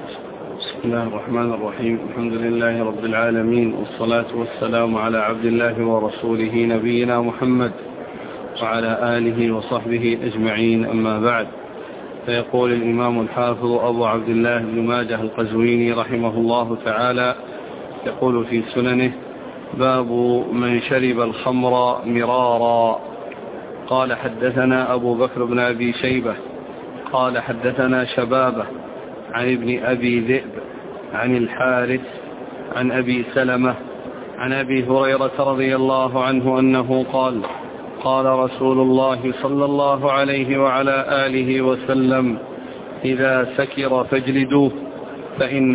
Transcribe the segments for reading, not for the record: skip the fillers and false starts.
بسم الله الرحمن الرحيم. الحمد لله رب العالمين، والصلاة والسلام على عبد الله ورسوله نبينا محمد وعلى آله وصحبه أجمعين، أما بعد. فيقول الإمام الحافظ أبو عبد الله بن ماجه القزويني رحمه الله تعالى، يقول في سننه: باب من شرب الخمر مرارا. قال: حدثنا أبو بكر بن أبي شيبة قال: حدثنا شبابة عن ابن أبي ذئب عن الحارث عن أبي سلمة عن أبي هريرة رضي الله عنه أنه قال: قال رسول الله صلى الله عليه وعلى آله وسلم: إذا سكر فاجلدوه، فإن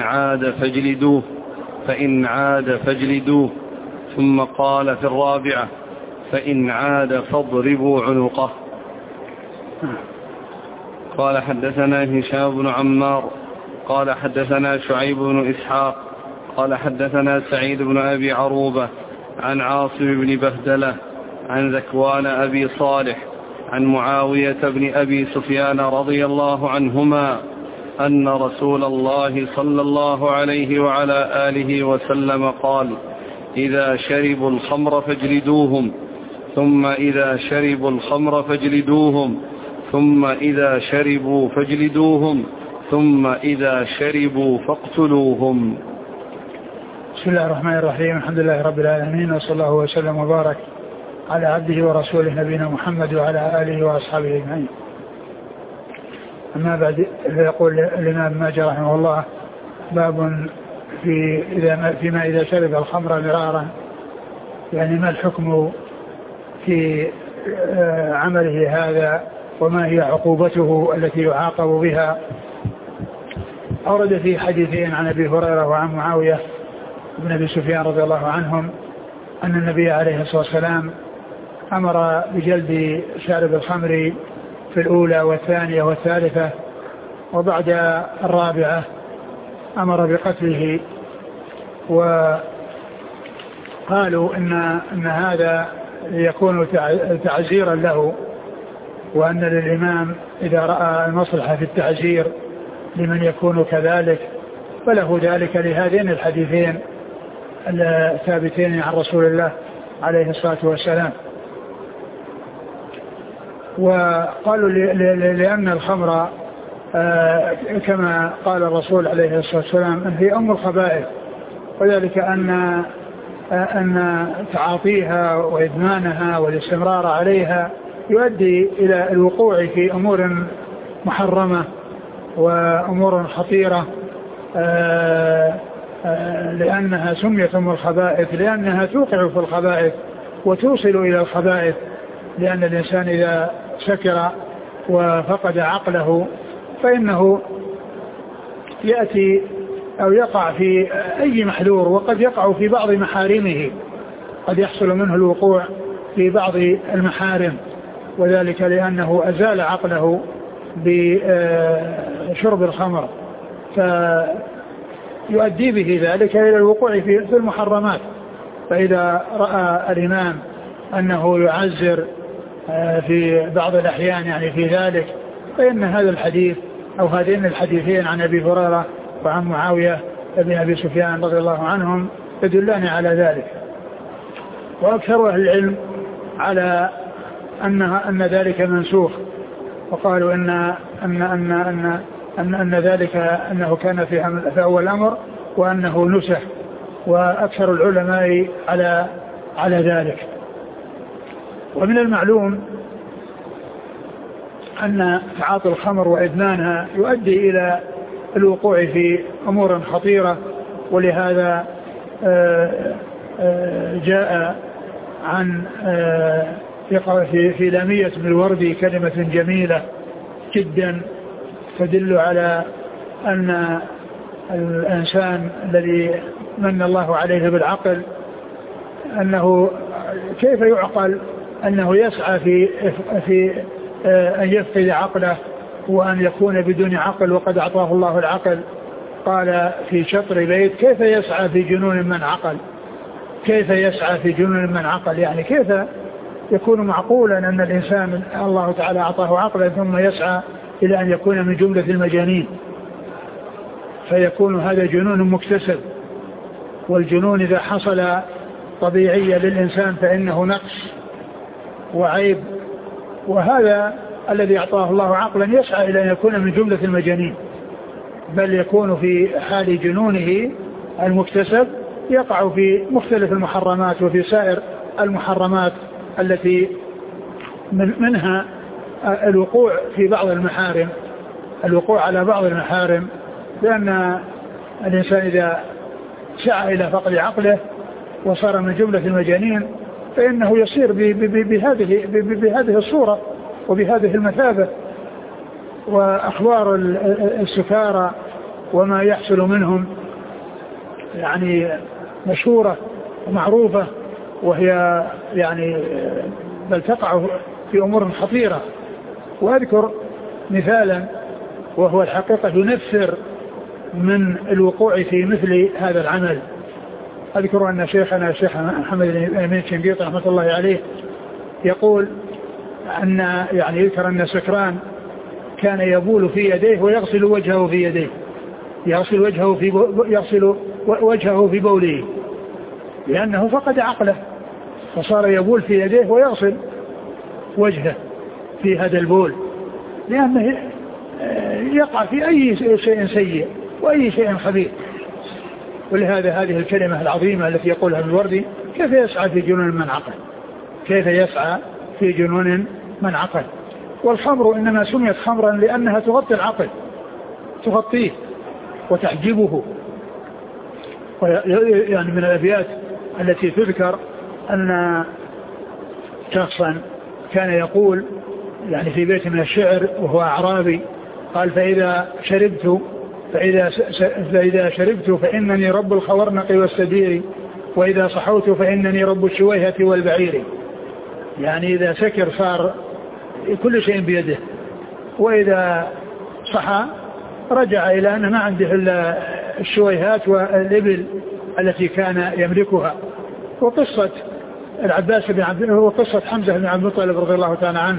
عاد فاجلدوه. ثم قال في الرابعة: فإن عاد فاضربوا عنقه. قال: حدثنا هشام بن عمار قال: حدثنا شعيب بن إسحاق قال: حدثنا سعيد بن أبي عروبة عن عاصم بن بهدلة عن ذكوان أبي صالح عن معاوية بن أبي سفيان رضي الله عنهما أن رسول الله صلى الله عليه وعلى آله وسلم قال: إذا شربوا الخمر فاجلدوهم، ثم إذا شربوا الخمر فاجلدوهم، ثم إذا شربوا فاجلدوهم، ثم إذا شربوا فاقتلوهم. بسم الله الرحمن الرحيم. الحمد لله رب العالمين، وصلى الله وسلم وبارك على عبده ورسوله نبينا محمد وعلى آله وأصحابه أجمعين. أما بعد، فيقول الإمام ماجه رحمه الله: باب فيما إذا شرب الخمر مرارا، يعني ما الحكم في عمله هذا، وما هي عقوبته التي يعاقب بها. أورد في حديثين عن أبي هريرة وعن معاوية بن أبي سفيان رضي الله عنهم أن النبي عليه الصلاة والسلام أمر بجلد شارب الخمر في الأولى والثانية والثالثة، وبعد الرابعة أمر بقتله. وقالوا إن هذا يكون تعزيرا له، وأن للإمام إذا رأى المصلحة في التعزير لمن يكون كذلك فله ذلك، لهذين الحديثين الثابتين عن رسول الله عليه الصلاة والسلام. وقالوا لأن الخمر كما قال الرسول عليه الصلاة والسلام هي أم الخبائث، وذلك أن تعاطيها وإدمانها والاستمرار عليها يؤدي إلى الوقوع في أمور محرمة وأمور خطيرة، لأنها سميت أم الخبائث لأنها توقع في الخبائث وتوصل إلى الخبائث، لأن الإنسان إذا سكر وفقد عقله فإنه يأتي أو يقع في أي محذور، وقد يقع في بعض محارمه، قد يحصل منه الوقوع في بعض المحارم، وذلك لأنه أزال عقله بشرب الخمر، فيؤدي به ذلك إلى الوقوع في المحرمات. فإذا رأى الإمام أنه يعزر في بعض الأحيان يعني في ذلك، فإن هذا الحديث أو هذين الحديثين عن أبي هريرة وعن معاوية بن أبي سفيان رضي الله عنهم يدلان على ذلك. وأكثر أهل العلم على أن ذلك منسوخ، وقالوا أن ذلك أنه كان في أول الأمر وأنه نسخ، وأكثر العلماء على ذلك. ومن المعلوم أن تعاطي الخمر وإدمانها يؤدي إلى الوقوع في أمور خطيرة، ولهذا جاء عن في لامية بن الوردي كلمة جميلة جدا تدل على أن الإنسان الذي من الله عليه بالعقل أنه كيف يعقل أنه يسعى في أن يفقد عقله وأن يكون بدون عقل وقد أعطاه الله العقل. قال في شطر بيت: كيف يسعى في جنون من عقل، كيف يسعى في جنون من عقل، يعني كيف يكون معقولا أن الإنسان الله تعالى أعطاه عقلا ثم يسعى إلى أن يكون من جملة المجانين. فيكون هذا جنون مكتسب، والجنون إذا حصل طبيعيا للإنسان فإنه نقص وعيب، وهذا الذي أعطاه الله عقلا يسعى إلى أن يكون من جملة المجانين، بل يكون في حال جنونه المكتسب يقع في مختلف المحرمات وفي سائر المحرمات التي منها الوقوع في بعض المحارم، الوقوع على بعض المحارم، لأن الإنسان إذا سعى إلى فقد عقله وصار من جملة المجانين فإنه يصير بهذه الصورة وبهذه المثابة. وأخبار السكارى وما يحصل منهم يعني مشهورة ومعروفة، وهي يعني بل تقع في أمور خطيرة. وأذكر مثالا وهو الحقيقة ينفر من الوقوع في مثل هذا العمل. أذكر أن شيخنا الشيخ محمد بن شنقيط رحمة الله عليه يقول أن يعني يذكر أن سكران كان يبول في يديه ويغسل وجهه في يديه، يغسل وجهه في بوله، لأنه فقد عقله فصار يبول في يديه ويغسل وجهه في هذا البول، لأنه يقع في أي شيء سيء وأي شيء خبيث. ولهذا هذه الكلمة العظيمة التي يقولها الوردي: كيف يسعى في جنون من عقل، كيف يسعى في جنون من عقل. والخمر إنما سميت خمرا لأنها تغطي العقل، تغطيه وتحجبه. يعني من الأبيات التي تذكر أن شخصا كان يقول يعني في بيت من الشعر وهو أعرابي قال: فإذا شربت فإنني رب الخورنق والسدير، وإذا صحوت فإنني رب الشويهة والبعير. يعني إذا سكر صار كل شيء بيده، وإذا صحى رجع إلى أنه ما عنده إلا الشويهات والإبل التي كان يملكها. وقصة العباس بن عبد الله وقصة حمزة بن عبد المطلب رضي الله تعالى عنه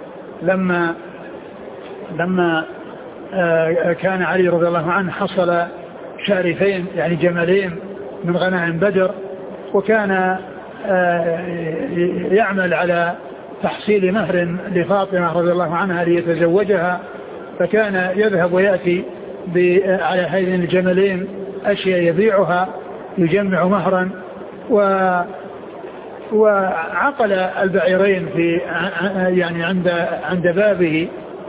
لما كان علي رضي الله عنه حصل شارفين يعني جملين من غنائم بدر، وكان يعمل على تحصيل مهر لفاطمة رضي الله عنها ليتزوجها، فكان يذهب ويأتي على هذين الجملين أشياء يبيعها يجمع مهرا، وعقل البعيرين في يعني عند بابه.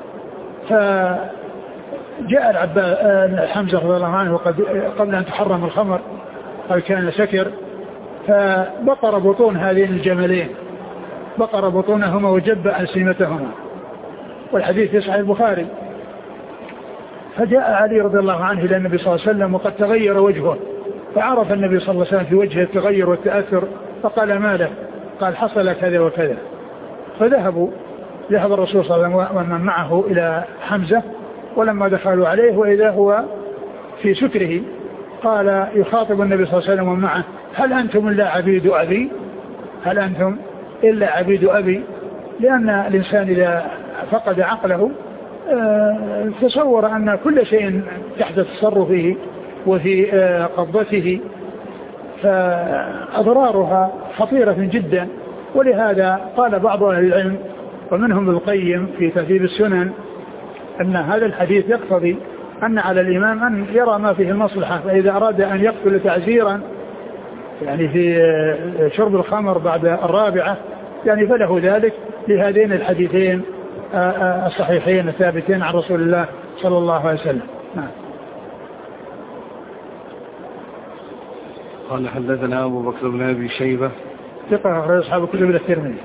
فجاء حمزة رضي الله عنه قبل أن تحرم الخمر، قال كان سكر، فبقر بطون هذين الجملين، بقر بطونهما وجب ألسنتهما، والحديث في صحيح البخاري. فجاء علي رضي الله عنه إلى النبي صلى الله عليه وسلم وقد تغير وجهه، فعرف النبي صلى الله عليه وسلم في وجهه التغير والتأثر، فقال: ما له؟ قال: حصل كذا وكذا. فذهب الرسول صلى الله عليه وسلم ومن معه إلى حمزة، ولما دخلوا عليه وإذا هو في سكره قال يخاطب النبي صلى الله عليه وسلم ومن معه: هل أنتم إلا عبيد أبي؟ هل أنتم إلا عبيد أبي؟ لأن الإنسان إذا فقد عقله تصور أن كل شيء تحت تصرفه وفي قبضته، فأضرارها خطيرة جدا. ولهذا قال بعض أهل العلم ومنهم ابن القيم في تهذيب السنن أن هذا الحديث يقتضي أن على الإمام أن يرى ما فيه المصلحة، فإذا أراد أن يقتل تعزيرا يعني في شرب الخمر بعد الرابعة يعني فله ذلك لهذين الحديثين الصحيحين الثابتين عن رسول الله صلى الله عليه وسلم. قال: حدثنا أبو بكر بن أبي شيبة ثقة أخرج أصحاب الكتب الترمذي.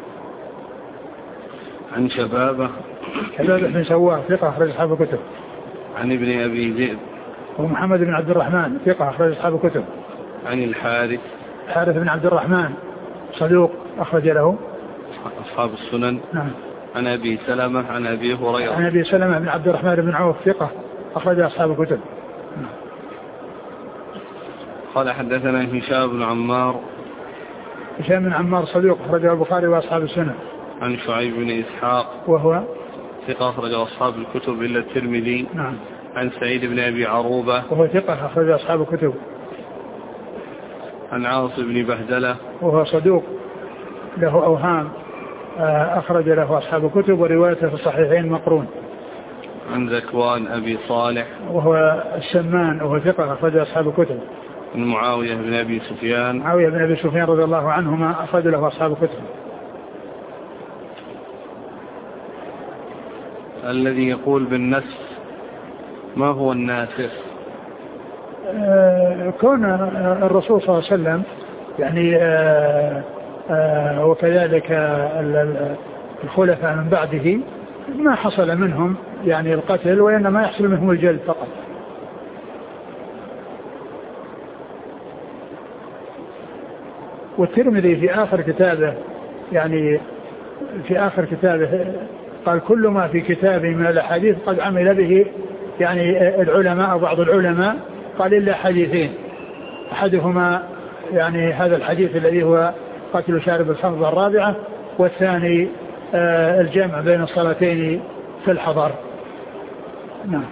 عن شبابة بن سواه ثقة أخرج أصحاب الكتب. عن ابن أبي ذئب ومحمد بن عبد الرحمن ثقة أخرج أصحاب الكتب. عن الحارث بن عبد الرحمن صدوق أخرج له أصحاب السنن. نعم. عن أبي سلمة عن أبي هريرة. عن أبي سلمة بن عبد الرحمن بن عوف ثقة أخرج أصحاب الكتب. قال: حدثنا هشام بن عمار. هشام بن عمار صدوق أخرجه البخاري وأصحاب السنن. عن شعيب بن إسحاق وهو ثقة أخرج أصحاب الكتب إلا الترمذي. نعم. عن سعيد بن أبي عروبة وهو ثقة أخرج أصحاب الكتب. عن عاصم بن بهدلة وهو صدوق له أوهام أخرج له أصحاب الكتب وروايته في الصحيحين مقرون. عن ذكوان أبي صالح وهو السمان وهو ثقة أخرج أصحاب الكتب. عن معاوية بن أبي سفيان رضي الله عنهما أخرج له أصحاب الكتب. الذي يقول بالنسخ ما هو الناسخ؟ كون الرسول صلى الله عليه وسلم يعني وكذلك الخلفاء من بعده ما حصل منهم يعني القتل وإنما يحصل منهم الجلد فقط. والترمذي في آخر كتابه قال كل ما في كتابه من الأحاديث قد عمل به يعني العلماء أو بعض العلماء، قال إلا حديثين، أحدهما يعني هذا الحديث الذي هو قتل شارب الخمر الرابعة، والثاني الجمع بين الصلاتين في الحضر. نعم.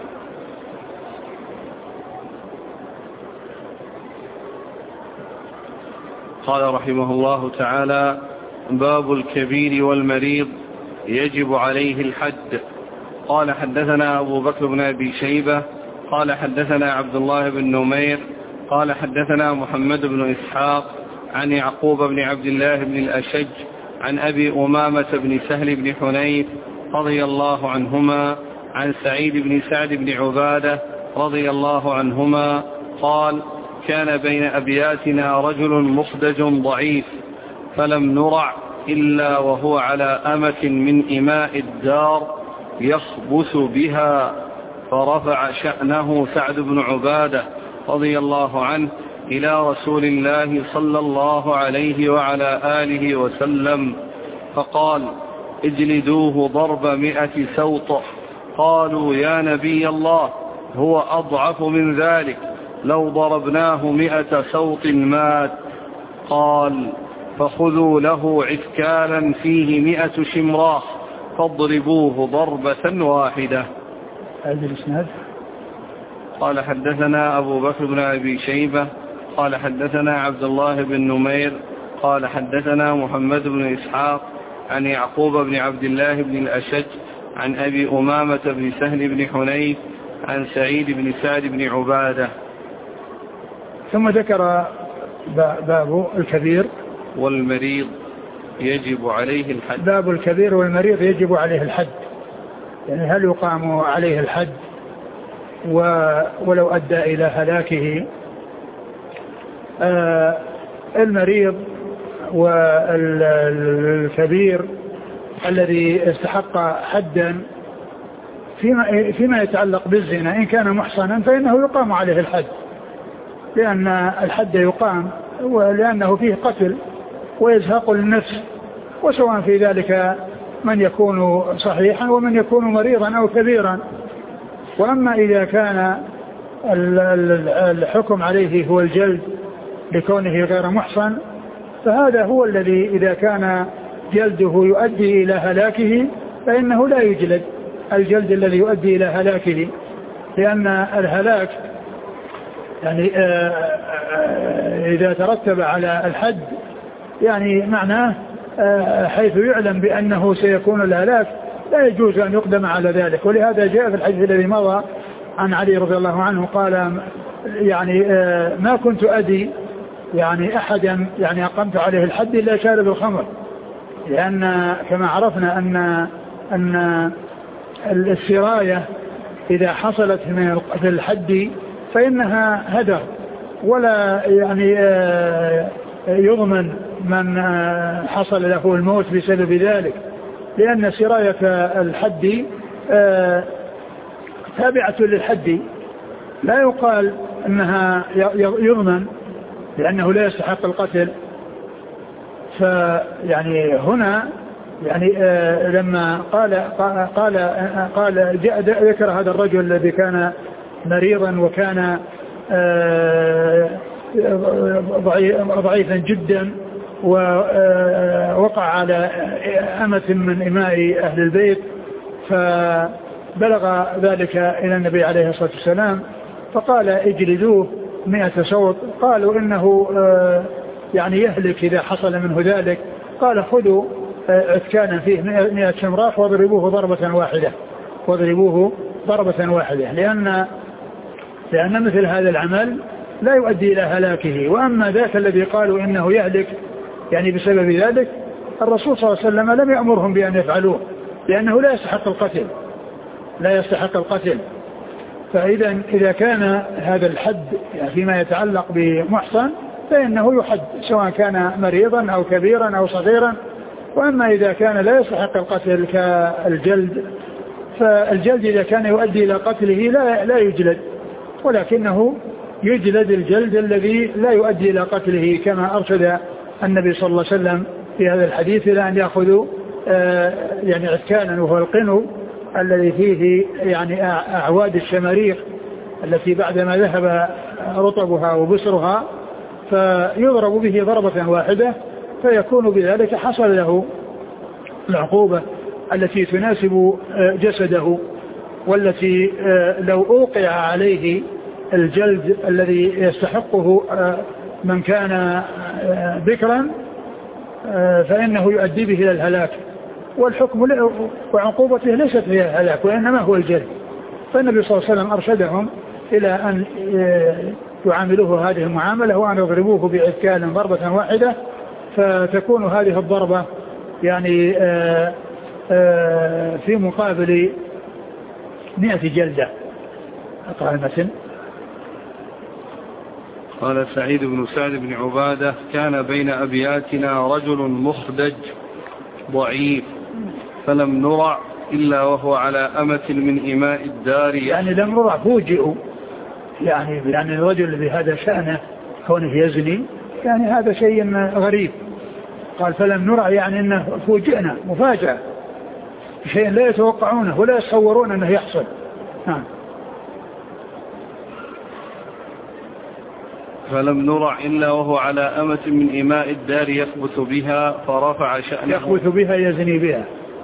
قال رحمه الله تعالى: باب الكبير والمريض يجب عليه الحد. قال حدثنا أبو بكر بن أبي شيبة قال حدثنا عبد الله بن نمير قال حدثنا محمد بن إسحاق عن يعقوب بن عبد الله بن الأشج عن أبي أمامة بن سهل بن حنيف رضي الله عنهما عن سعيد بن سعد بن عبادة رضي الله عنهما قال: كان بين أبياتنا رجل مخدج ضعيف فلم نرع إلا وهو على أمة من إماء الدار يخبث بها، فرفع شأنه سعد بن عبادة رضي الله عنه إلى رسول الله صلى الله عليه وعلى آله وسلم فقال: اجلدوه ضرب 100 سوط. قالوا: يا نبي الله هو أضعف من ذلك، لو ضربناه 100 سوط مات. قال: فخذوا له عسكالا فيه 100 شمراخ فاضربوه ضربة واحدة. قال حدثنا أبو بكر بن أبي شيبة قال حدثنا عبد الله بن نمير قال حدثنا محمد بن إسحاق عن يعقوب بن عبد الله بن الأشج عن أبي أمامة بن سهل بن حنيف عن سعيد بن سعد بن عبادة. ثم ذكر باب الكبير والمريض يجب عليه الحد. باب الكبير والمريض يجب عليه الحد، يعني هل يقام عليه الحد ولو أدى إلى هلاكه؟ المريض والكبير الذي استحق حدا فيما يتعلق بالزنا إن كان محصنا فإنه يقام عليه الحد، لأن الحد يقام ولأنه فيه قتل ويزهق للنفس، وسواء في ذلك من يكون صحيحا ومن يكون مريضا أو كبيرا. وأما إذا كان الحكم عليه هو الجلد لكونه غير محصن، فهذا هو الذي إذا كان جلده يؤدي إلى هلاكه فإنه لا يجلد الجلد الذي يؤدي إلى هلاكه، لأن الهلاك يعني إذا ترتب على الحد يعني معناه حيث يعلم بأنه سيكون الهلاك لا يجوز أن يقدم على ذلك. ولهذا جاء في الحديث الذي مضى عن علي رضي الله عنه قال يعني ما كنت أدي يعني أحدا يعني أقمت عليه الحد إلا شارب الخمر، لأن كما عرفنا أن السراية إذا حصلت في الحد فإنها هدر، ولا يعني يضمن من حصل له الموت بسبب ذلك، لأن سراية الحد تابعة للحد، لا يقال أنها يضمن لأنه لا يستحق القتل. فيعني هنا يعني لما قال جاء ذكر هذا الرجل الذي كان مريضا وكان ضعيفا جدا ووقع على أمة من إماء أهل البيت بلغ ذلك إلى النبي عليه الصلاة والسلام فقال اجلدوه 100 صوت. قالوا إنه يعني يهلك إذا حصل منه ذلك. قال خذوا عسكانا فيه 100 شمراخ واضربوه ضربة واحدة لأن مثل هذا العمل لا يؤدي إلى هلاكه. وأما ذاك الذي قالوا إنه يهلك يعني بسبب ذلك، الرسول صلى الله عليه وسلم لم يأمرهم بأن يفعلوه لأنه لا يستحق القتل. فإذا كان هذا الحد يعني فيما يتعلق بمحصن فإنه يحد سواء كان مريضا أو كبيرا أو صغيرا. وأما إذا كان لا يستحق القتل كالجلد، فالجلد إذا كان يؤدي إلى قتله لا يجلد، ولكنه يجلد الجلد الذي لا يؤدي إلى قتله كما أرشد النبي صلى الله عليه وسلم في هذا الحديث إلى أن يأخذوا يعني عسكانا، وهو القنو الذي فيه يعني أعواد الشماريخ التي بعدما ذهب رطبها وبسرها فيضرب به ضربة واحدة، فيكون بذلك حصل له العقوبة التي تناسب جسده، والتي لو أوقع عليه الجلد الذي يستحقه من كان بكرا فإنه يؤدي به إلى الهلاك. والحكم وعقوبته ليست هي الهلاك وإنما هو الجلد. فالنبي صلى الله عليه وسلم أرشدهم إلى أن يعاملوه هذه المعاملة وأن يضربوه بعسكان ضربة واحدة، فتكون هذه الضربة يعني في مقابل 100 جلدة. أقرأ المتن. قال سعيد بن سعد بن عبادة: كان بين أبياتنا رجل مخدج ضعيف فلم نرع إلا وهو على أمة من إماء الدار. يعني لم نرع، فوجئوا، يعني الرجل بهذا شأنه كونه يزني، يعني هذا شيء غريب. قال فلم نرع يعني أنه فوجئنا مفاجأة، شيء لا يتوقعونه ولا يتصورون أنه يحصل. فلم نرع إلا وهو على أمة من إماء الدار يثبت بها فرفع شأنه، يثبت بها يزني بها.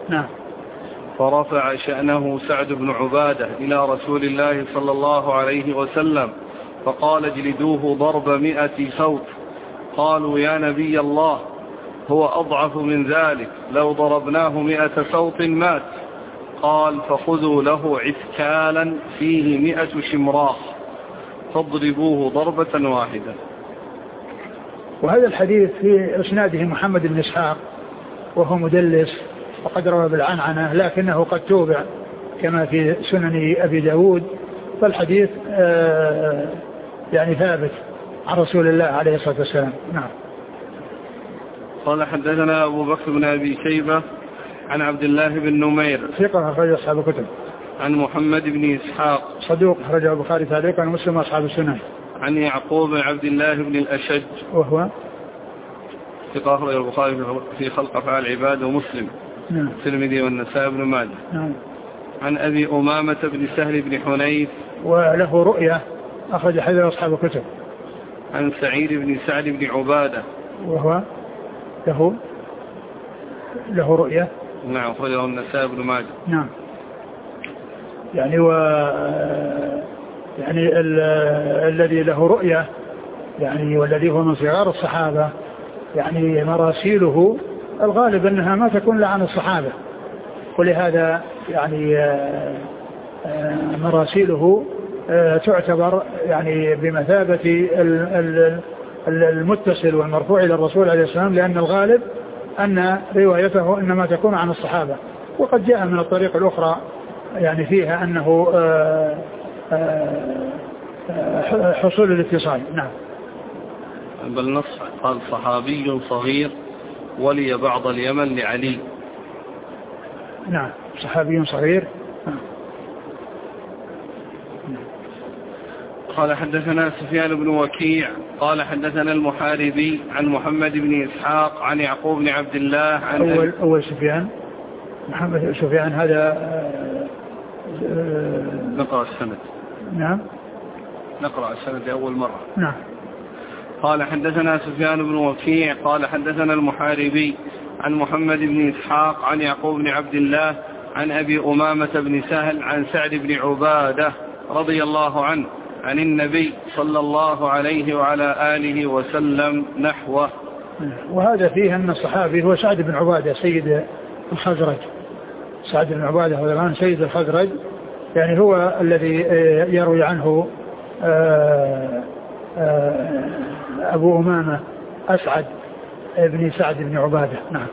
فرفع شأنه سعد بن عبادة إلى رسول الله صلى الله عليه وسلم فقال: اجلدوه ضرب 100 صوت. قالوا: يا نبي الله، هو أضعف من ذلك، لو ضربناه 100 صوت مات. قال: فخذوا له عسكالا فيه 100 شمراخ فاضربوه ضربة واحدة. وهذا الحديث في إسناده محمد بن إسحاق وهو مدلس وقد روى بالعنعنة، لكنه قد توبع كما في سنن أبي داود. فالحديث يعني ثابت عن رسول الله عليه الصلاة والسلام. قال: حدثنا أبو بكر بن أبي شيبة عن عبد الله بن نمير ثقة أخرج أصحاب الكتب. عن محمد بن إسحاق صدوق أخرجه البخاري تعليقا ومسلم أصحاب السنن. عن يعقوب بن عبد الله بن الأشج وهو ثقة أخرج البخاري في خلق أفعال العباد ومسلم الترمذي والنسائي بن ماجه. عن أبي أمامة بن سهل بن حنيف وله رؤية أخرج حديث أصحاب الكتب. عن سعيد بن سعد بن عبادة وهو له رؤية. نعم، أخرجه النسائي بن ماجه. يعني يعني الذي له رؤية يعني والذي هو من صغار الصحابة، يعني مراسيله الغالب أنها ما تكون إلا عن الصحابة، ولهذا يعني مراسيله تعتبر يعني بمثابة المتصل والمرفوع إلى الرسول عليه الصلاة والسلام، لأن الغالب أن روايته إنما تكون عن الصحابة. وقد جاء من الطريق الأخرى يعني فيها أنه حصول الاتصال. بل نص قال: صحابي صغير ولي بعض اليمن لعلي. صحابي صغير. قال: حدثنا سفيان بن وكيع قال: حدثنا المحاربي عن محمد بن إسحاق عن يعقوب بن عبد الله عن أول سفيان محمد سفيان هذا نقرأ السند. نقرأ السند لأول مرة. قال: حدثنا سفيان بن وكيع قال: حدثنا المحاربي عن محمد بن إسحاق عن يعقوب بن عبد الله عن أبي أمامة بن سهل عن سعد بن عبادة رضي الله عنه عن النبي صلى الله عليه وعلى آله وسلم نحوه. وهذا فيه أن الصحابي هو سعد بن عبادة سيد الخزرج. سعد بن عبادة هو الآن سيد الخزرج، يعني هو الذي يروي عنه أبو أمامة أسعد ابن سعد بن عبادة. نعم.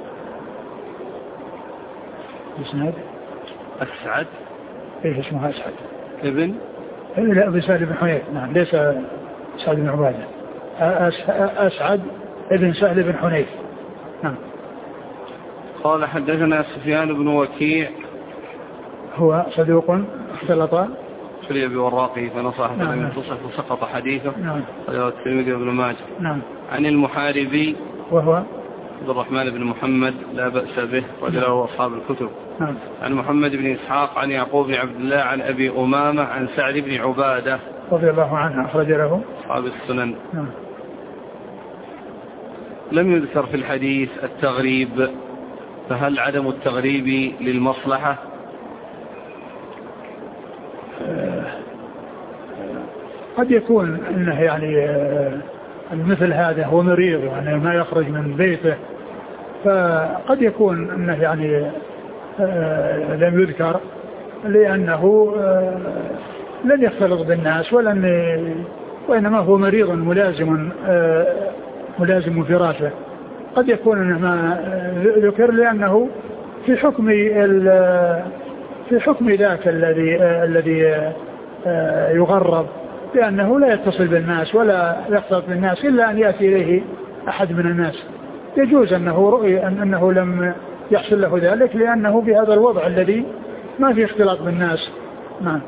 اسمه أسعد. إيش اسمه أسعد؟ ابن؟ لا، ابن سعد بن حنيف. نعم، ليس سعد بن عبادة. أسعد ابن سهل بن حنيف. نعم. قال حدثنا سفيان بن وكيع هو صدوق اختلط في بوراقه فنصح فلم ينتصح فسقط حديثه. نعم. قال الترمذي وابن ماجه. نعم. عن المحاربي وهو عبد الرحمن بن محمد لا بأس به وله أصحاب الكتب. نعم. عن محمد بن إسحاق عن يعقوب بن عبد الله عن أبي أمامة عن سعد بن عبادة رضي الله عنه أخرج له أصحاب السنن. نعم. لم يذكر في الحديث التغريب، فهل عدم التغريب للمصلحة؟ قد يكون أنه يعني مثل هذا هو مريض يعني ما يخرج من بيته، فقد يكون أنه يعني لم يذكر لأنه لن يختلط بالناس وإنما هو مريض ملازم فراشه. قد يكون أنه ما ذكر لأنه في حكم ذاك الذي يغرب، لأنه لا يتصل بالناس ولا يختلط بالناس إلا أن يأتي إليه أحد من الناس. يجوز أنه رؤي أنه لم يحصل له ذلك لأنه بهذا الوضع الذي ما في اختلاط بالناس. نعم.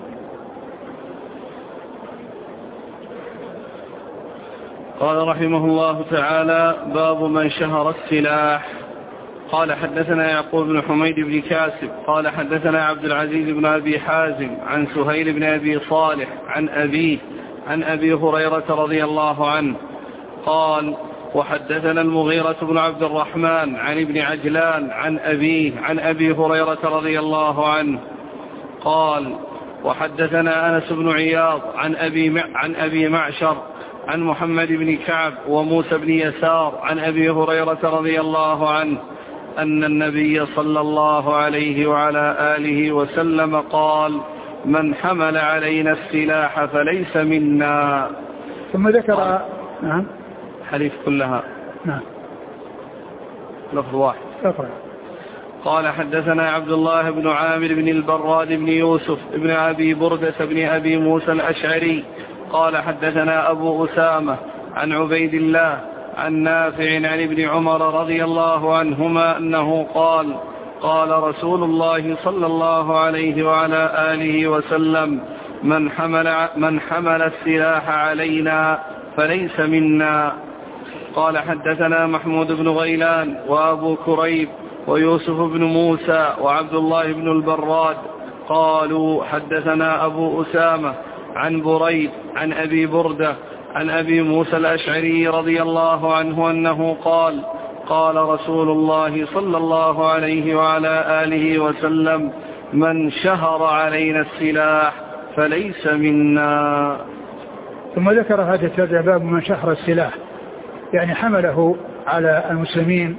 قال رحمه الله تعالى: باب من شهر السلاح. قال حدثنا يعقوب بن حميد بن كاسب قال حدثنا عبد العزيز بن أبي حازم عن سهيل بن أبي صالح عن أبيه عن أبي هريرة رضي الله عنه قال: وحدثنا المغيرة بن عبد الرحمن عن ابن عجلان عن أبيه عن أبي هريرة رضي الله عنه قال: وحدثنا أنس بن عياض عن أبي معشر عن محمد بن كعب وموسى بن يسار عن أبي هريرة رضي الله عنه أن النبي صلى الله عليه وعلى آله وسلم قال: من حمل علينا السلاح فليس منا. ثم ذكر حديث كلها. نعم. لفظ واحد. أقرأ. قال حدثنا عبد الله بن عامر بن البراد بن يوسف بن أبي بردة بن أبي موسى الأشعري قال حدثنا أبو أسامة عن عبيد الله عن نافع عن ابن عمر رضي الله عنهما أنه قال: قال رسول الله صلى الله عليه وعلى آله وسلم: من حمل السلاح علينا فليس منا. قال حدثنا محمود بن غيلان وأبو كريب ويوسف بن موسى وعبد الله بن البراد قالوا حدثنا أبو أسامة عن بريد عن أبي بردة عن أبي موسى الأشعري رضي الله عنه أنه قال: قال رسول الله صلى الله عليه وعلى آله وسلم: من شهر علينا السلاح فليس منا. ثم ذكر هذا الترجمة: باب من شهر السلاح، يعني حمله على المسلمين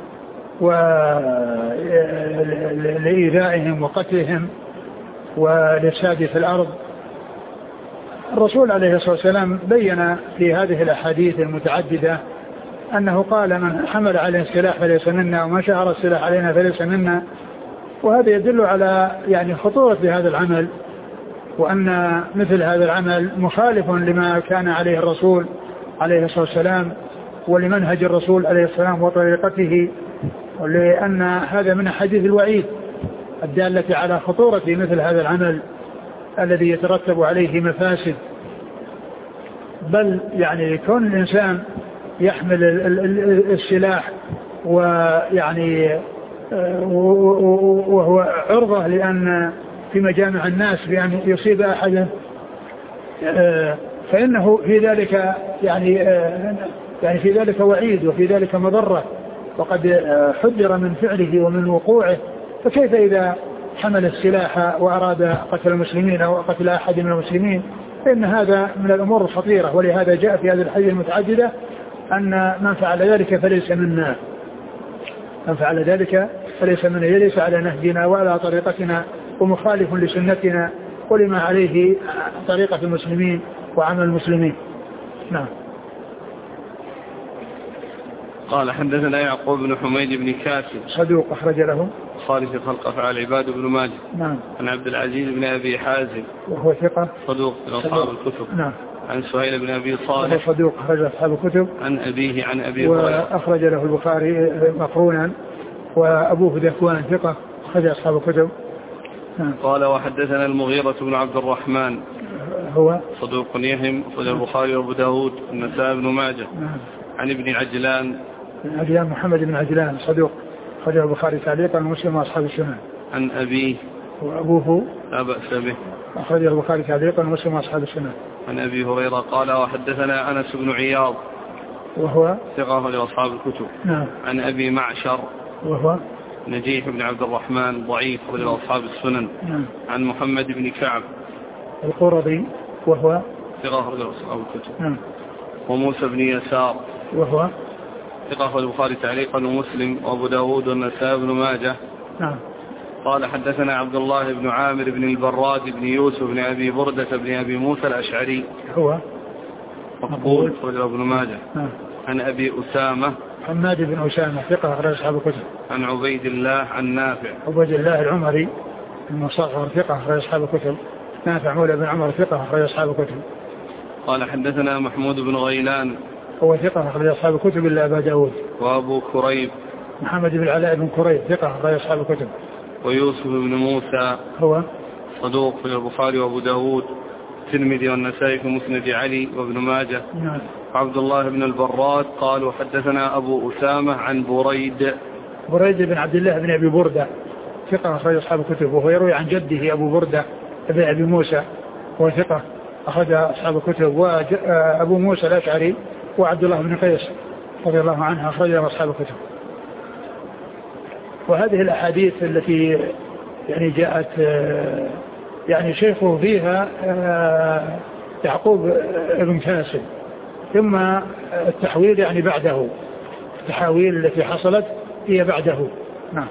ولإيذائهم وقتلهم والإفساد في الأرض. الرسول عليه الصلاة والسلام بين في هذه الأحاديث المتعددة أنه قال: من حمل علينا السلاح فليس منا، ومن شهر السلاح علينا فليس منا. وهذا يدل على يعني خطورة هذا العمل، وأن مثل هذا العمل مخالف لما كان عليه الرسول عليه الصلاة والسلام ولمنهج الرسول عليه الصلاة والسلام وطريقته، ولأن هذا من حديث الوعيد الدالة على خطورة مثل هذا العمل الذي يترتب عليه مفاسد. بل يعني كون الإنسان يحمل السلاح ويعني وهو عرضة لأن في مجامع الناس بأن يصيب أحدا، فإنه في ذلك يعني في ذلك وعيد وفي ذلك مضرة، وقد حذر من فعله ومن وقوعه فكيف إذا حمل السلاح وأراد قتل المسلمين أو قتل أحد من المسلمين؟ فإن هذا من الأمور الخطيرة. ولهذا جاء في هذه الحديث المتعددة أن من فعل ذلك فليس منا، من فعل ذلك فليس منا، ليس على نهجنا ولا طريقتنا، ومخالف لسنتنا ولما عليه طريقة المسلمين وعمل المسلمين. نعم. قال حدثنا يعقوب بن حميد بن كاسب صدوق أخرج له البخاري في خلق أفعال العباد بن ماجه. نعم. عن عبد العزيز بن أبي حازم وهو ثقة صدوق من أصحاب الكتب. نعم. عن سهيل بن أبي صالح وهو صدوق أخرج أصحاب الكتب. عن أبيه عن أبي هريرة وأخرج له البخاري مقرونا، وأبوه ذكوان ثقة أخرج أصحاب الكتب. نعم. قال وحدثنا المغيرة بن عبد الرحمن هو صدوق يهم أخرج البخاري وأبو داود والنسائي بن ماجه. نعم. عن ابن عجلان محمد بن عجلان صدوق أخرج البخاري تعليقا ومسلم وأصحاب السنن. عن أبيه وأبوه لا بأس به أخرج البخاري تعليقا ومسلم وأصحاب السنن. عن أبي هريرة قال وحدثنا أنس بن عياض وهو ثقة لأصحاب الكتب. نعم. عن أبي معشر وهو نجيح بن عبد الرحمن ضعيف لأصحاب السنن. نعم. عن محمد بن كعب القرظي وهو ثقة لأصحاب الكتب. نعم. وموسى بن يسار وهو ثقة البخاري تعليقا ومسلم وأبو داود والنسائي بن ماجه. نعم. قال حدثنا عبد الله بن عامر بن البراد بن يوسف بن أبي بردة بن أبي موسى الأشعري هو مقبول رجل ابن ماجه. نعم. عن أبي أسامة حماد بن أسامة ثقة أخرج أصحاب الكتب. عن عبيد الله عن نافع عبيد الله العمري المصغر ثقة أخرج أصحاب الكتب. نافع مولى بن عمر ثقة أخرج أصحاب الكتب. قال حدثنا محمود بن غيلان هو ثقة أخرج أصحاب الكتب إلا أبا داود. وأبو كريب محمد بن العلاء بن كريب ثقة أخرج أصحاب الكتب. ويوسف بن موسى هو صدوق في البخاري وأبو داود الترمذي والنسائي في مسند علي وابن ماجه. نعم. عبد الله بن البراد قال وحدثنا أبو أسامة عن بريد بن عبد الله بن أبي بردة ثقة أخرج أصحاب الكتب، وهو يروي عن جده أبو بردة بن أبي موسى وهو ثقة أخرج أصحاب الكتب. وأبو موسى الأشعري وعبد الله بن قيس رضي الله عنه أخرج أصحاب الكتب. وهذه الأحاديث التي يعني جاءت يعني شيخه فيها يعقوب بن كاسب، ثم التحويل يعني بعده، التحويل التي حصلت هي بعده. نعم.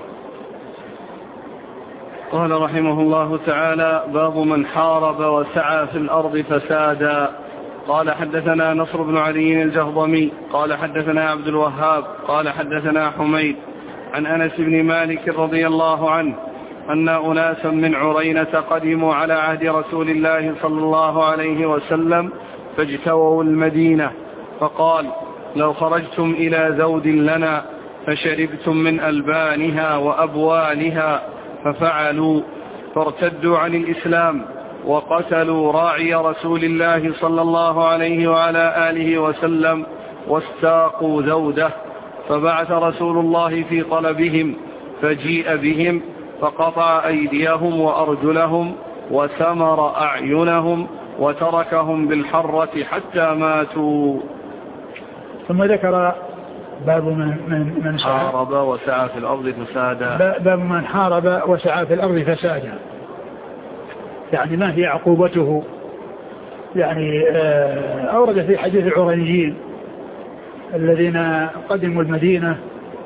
قال رحمه الله تعالى باب من حارب وسعى في الأرض فسادا. قال حدثنا نصر بن علي الجهضمي قال حدثنا عبد الوهاب قال حدثنا حميد عن أنس بن مالك رضي الله عنه أن أناسا من عرينة قدموا على عهد رسول الله صلى الله عليه وسلم فاجتووا المدينة، فقال لو خرجتم إلى ذود لنا فشربتم من ألبانها وأبوالها، ففعلوا فارتدوا عن الإسلام وقتلوا راعي رسول الله صلى الله عليه وعلى آله وسلم واستاقوا ذوده، فبعث رسول الله في طلبهم فجيء بهم فقطع أيديهم وأرجلهم وسمر أعينهم وتركهم بالحرة حتى ماتوا. ثم ذكر باب من حارب وسعى في الأرض فسادا. باب من حارب وسعى في الأرض فسادا، يعني ما هي عقوبته؟ يعني أورد في حديث العرينيين الذين قدموا المدينة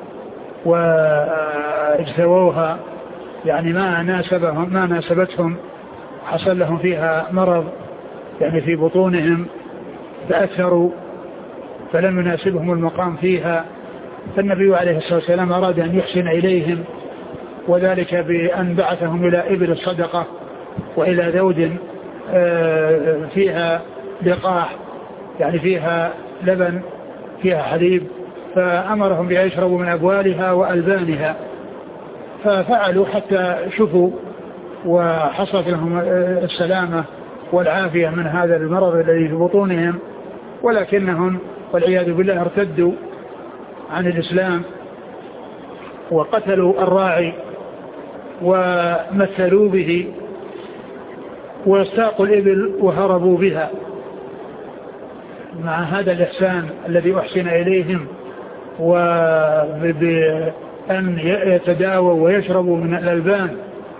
واجتووها، يعني ما ناسبتهم، حصل لهم فيها مرض يعني في بطونهم تأثروا فلم يناسبهم المقام فيها، فالنبي عليه الصلاة والسلام أراد أن يحسن إليهم، وذلك بأن بعثهم إلى إبل الصدقة وإلى ذود فيها لقاح، يعني فيها لبن فيها حليب، فأمرهم بأن يشربوا من أبوالها وألبانها، ففعلوا حتى شفوا وحصلت لهم السلامة والعافية من هذا المرض الذي في بطونهم، ولكنهم والعياذ بالله ارتدوا عن الإسلام وقتلوا الراعي ومثلوا به واستاقوا الإبل وهربوا بها، مع هذا الإحسان الذي أحسن إليهم أن يتداووا ويشربوا من الألبان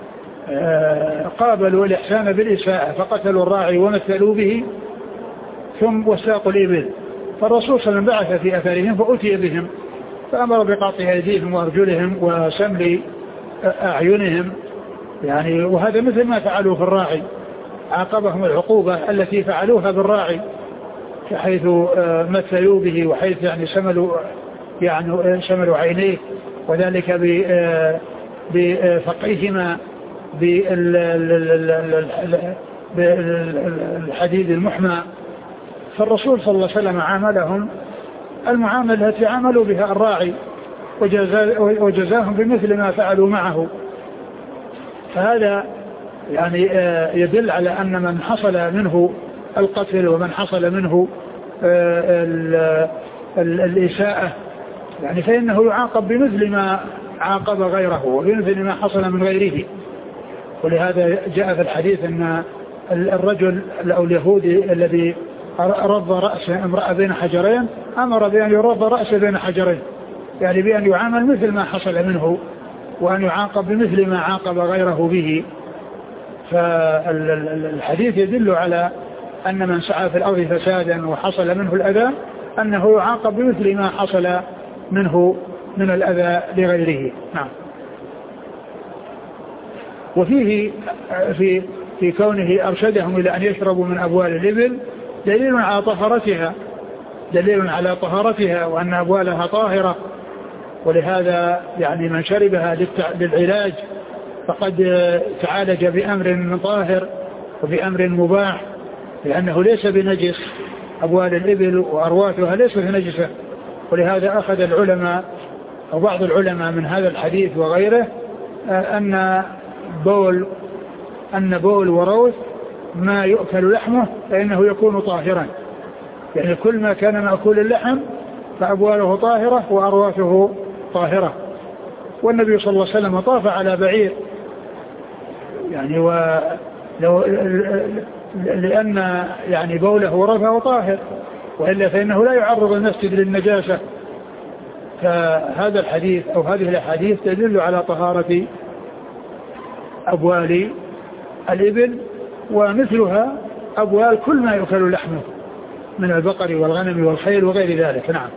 قابلوا الإحسان بالإساءة فقتلوا الراعي ومثلوا به ثم وساقوا الإبل. فالرسول صلى الله عليه وسلم بعث في أثرهم فأتي بهم فأمر بقطع أيديهم وأرجلهم وسمل أعينهم يعني. وهذا مثل ما فعلوا في الراعي، عاقبهم العقوبة التي فعلوها بالراعي حيث مثلوا به وحيث يعني سملوا عينيه وذلك بفقعهما بالحديد المحمى. فالرسول صلى الله عليه وسلم عاملهم المعاملة التي عملوا بها الراعي وجزاهم بمثل ما فعلوا معه. فهذا يعني يدل على أن من حصل منه القتل ومن حصل منه الإساءة يعني فإنه يعاقب بمثل ما عاقب غيره وبمثل ما حصل من غيره. ولهذا جاء في الحديث أن الرجل أو اليهودي الذي رض رأس امرأة بين حجرين أمر بأن يرض رأسه بين حجرين يعني بأن يعامل مثل ما حصل منه وأن يعاقب بمثل ما عاقب غيره به. فالحديث يدل على أن من سعى في الأرض فسادا وحصل منه الأذى أنه يعاقب بمثل ما حصل منه من الأذى لغيره. نعم. وفيه في كونه أرشدهم إلى أن يشربوا من أبوال الإبل دليل على طهارتها وأن أبوالها طاهرة. ولهذا يعني من شربها للعلاج فقد تعالج بأمر طاهر وبأمر مباح لأنه ليس بنجس. أبوال الإبل وأرواتها ليست نجسة. ولهذا أخذ العلماء أو بعض العلماء من هذا الحديث وغيره أن بول وروث ما يؤكل لحمه فإنه يكون طاهرا يعني كل ما كان مأكول اللحم فأبواله طاهرة وأرواثه طاهرة. والنبي صلى الله عليه وسلم طاف على بعير يعني لأن يعني بوله ورثه طاهر وإلا فإنه لا يعرض المسجد للنجاسة. فهذا الحديث أو هذه الأحاديث تدل على طهارة أبوال الإبل ومثلها أبوال كل ما يؤكل لحمه من البقر والغنم والخيل وغير ذلك. نعم.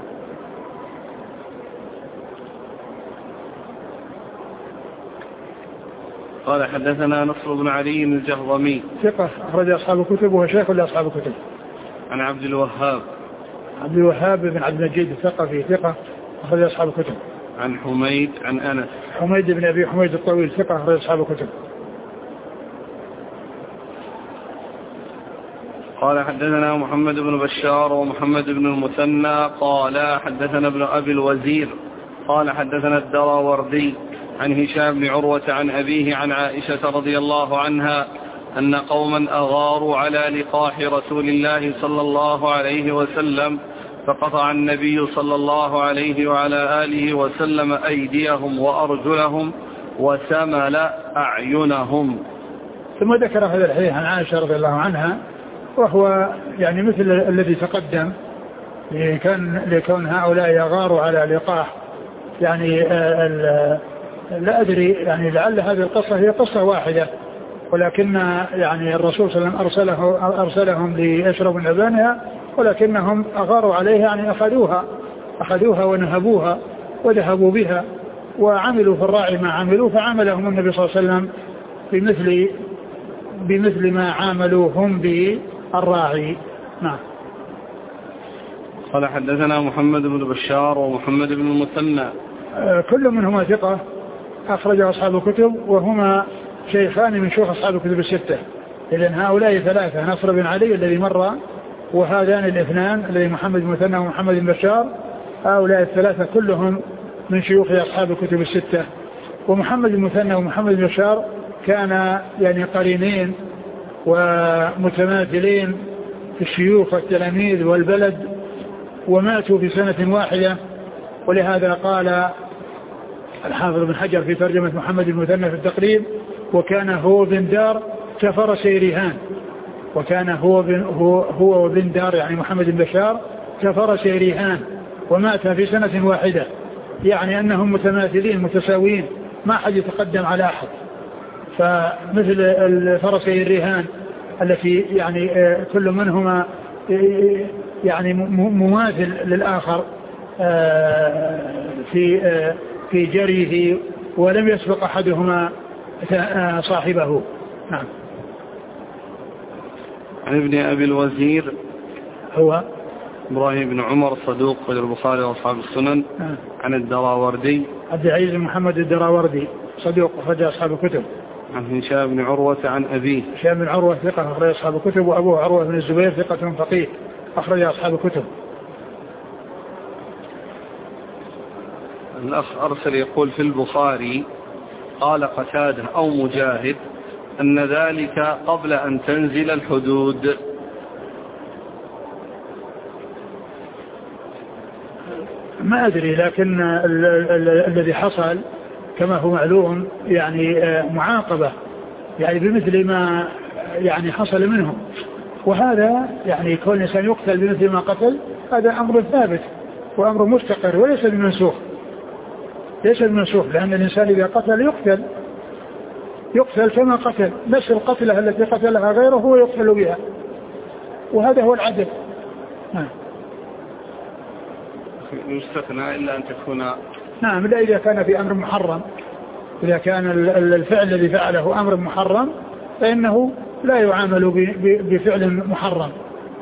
قال حدثنا نصر بن علي الجهضمي ثقة أخرج أصحاب الكتب وهو شيخ لأصحاب الكتب. عن عبد الوهاب بن عبد المجيد الثقفي ثقة أخرج أصحاب الكتب. عن حميد عن أنس. حميد بن أبي حميد الطويل ثقة أخرج أصحاب الكتب. قال حدثنا محمد بن بشار ومحمد بن المثنى قال حدثنا ابن أبي الوزير قال حدثنا الدراوردي عن هشام بن عروة عن أبيه عن عائشة رضي الله عنها أن قوما أغاروا على لقاح رسول الله صلى الله عليه وسلم فقطع النبي صلى الله عليه وعلى آله وسلم أيديهم وأرجلهم وسمل أعينهم. ثم ذكر هذا الحديث عن عائشة رضي الله عنها وهو يعني مثل الذي تقدم لكون هؤلاء يغاروا على لقاح يعني لا أدري يعني لعل هذه القصة هي قصة واحدة ولكن يعني الرسول صلى الله عليه وسلم أرسلهم ليشربوا من لبنها ولكنهم أغاروا عليها يعني أخذوها ونهبوها وذهبوا بها وعملوا في الراعي ما عملوا فعملهم النبي صلى الله عليه وسلم بمثل ما عاملوا هم بالراعي. نعم. قال حدثنا محمد بن بشار ومحمد بن المثنى كل منهما ثقة أخرج أصحاب الكتب وهما شيخان من شيوخ أصحاب الكتب الستة. إذن هؤلاء ثلاثة نصر بن علي الذي مر وهذان الاثنان الذي محمد بن المثنى ومحمد بن بشار هؤلاء الثلاثة كلهم من شيوخ أصحاب الكتب الستة. ومحمد بن المثنى ومحمد بن بشار كان يعني قرينين ومتماثلين في الشيوخ والتلاميذ والبلد وماتوا في سنة واحدة. ولهذا قال الحافظ بن حجر في ترجمة محمد بن المثنى في التقريب وكان هو بن دار كفرس رهان. وكان هو وبن دار يعني محمد بن بشار كفرس رهان ومات في سنة واحدة يعني أنهم متماثلين متساويين، ما أحد يتقدم على أحد. فمثل الفرسي الرهان التي يعني كل منهما يعني مماثل للآخر في جريه، ولم يسبق أحدهما صاحبه. نعم. عن ابن أبي الوزير هو إبراهيم بن عمر صدوق في البخاري وأصحاب السنن. عن الدراوردي عبد العزيز محمد الدراوردي صدوق أخرج أصحاب الكتب. عن هشام بن عروة عن أبيه. هشام بن عروة ثقة أخرج أصحاب الكتب، وأبوه عروة بن الزبير ثقة فقيه أخرج أصحاب الكتب. الأخ أرسل يقول في البخاري قال قتادة أو مجاهد أن ذلك قبل أن تنزل الحدود. ما أدري، لكن الذي حصل كما هو معلوم يعني معاقبة يعني بمثل ما يعني حصل منهم، وهذا يعني كل إنسان يقتل بمثل ما قتل، هذا أمر ثابت وأمر مستقر وليس بمنسوخ، ليس بمنسوخ، لأن الإنسان إذا قتل يقتل كما قتل، نفس القتلة التي قتلها غيره هو يقتل بها، وهذا هو العدل. يستثنى إلا أن تكون نعم، لا إذا كان في أمر محرم، إذا كان الفعل الذي فعله أمر محرم فإنه لا يعامل بفعل محرم.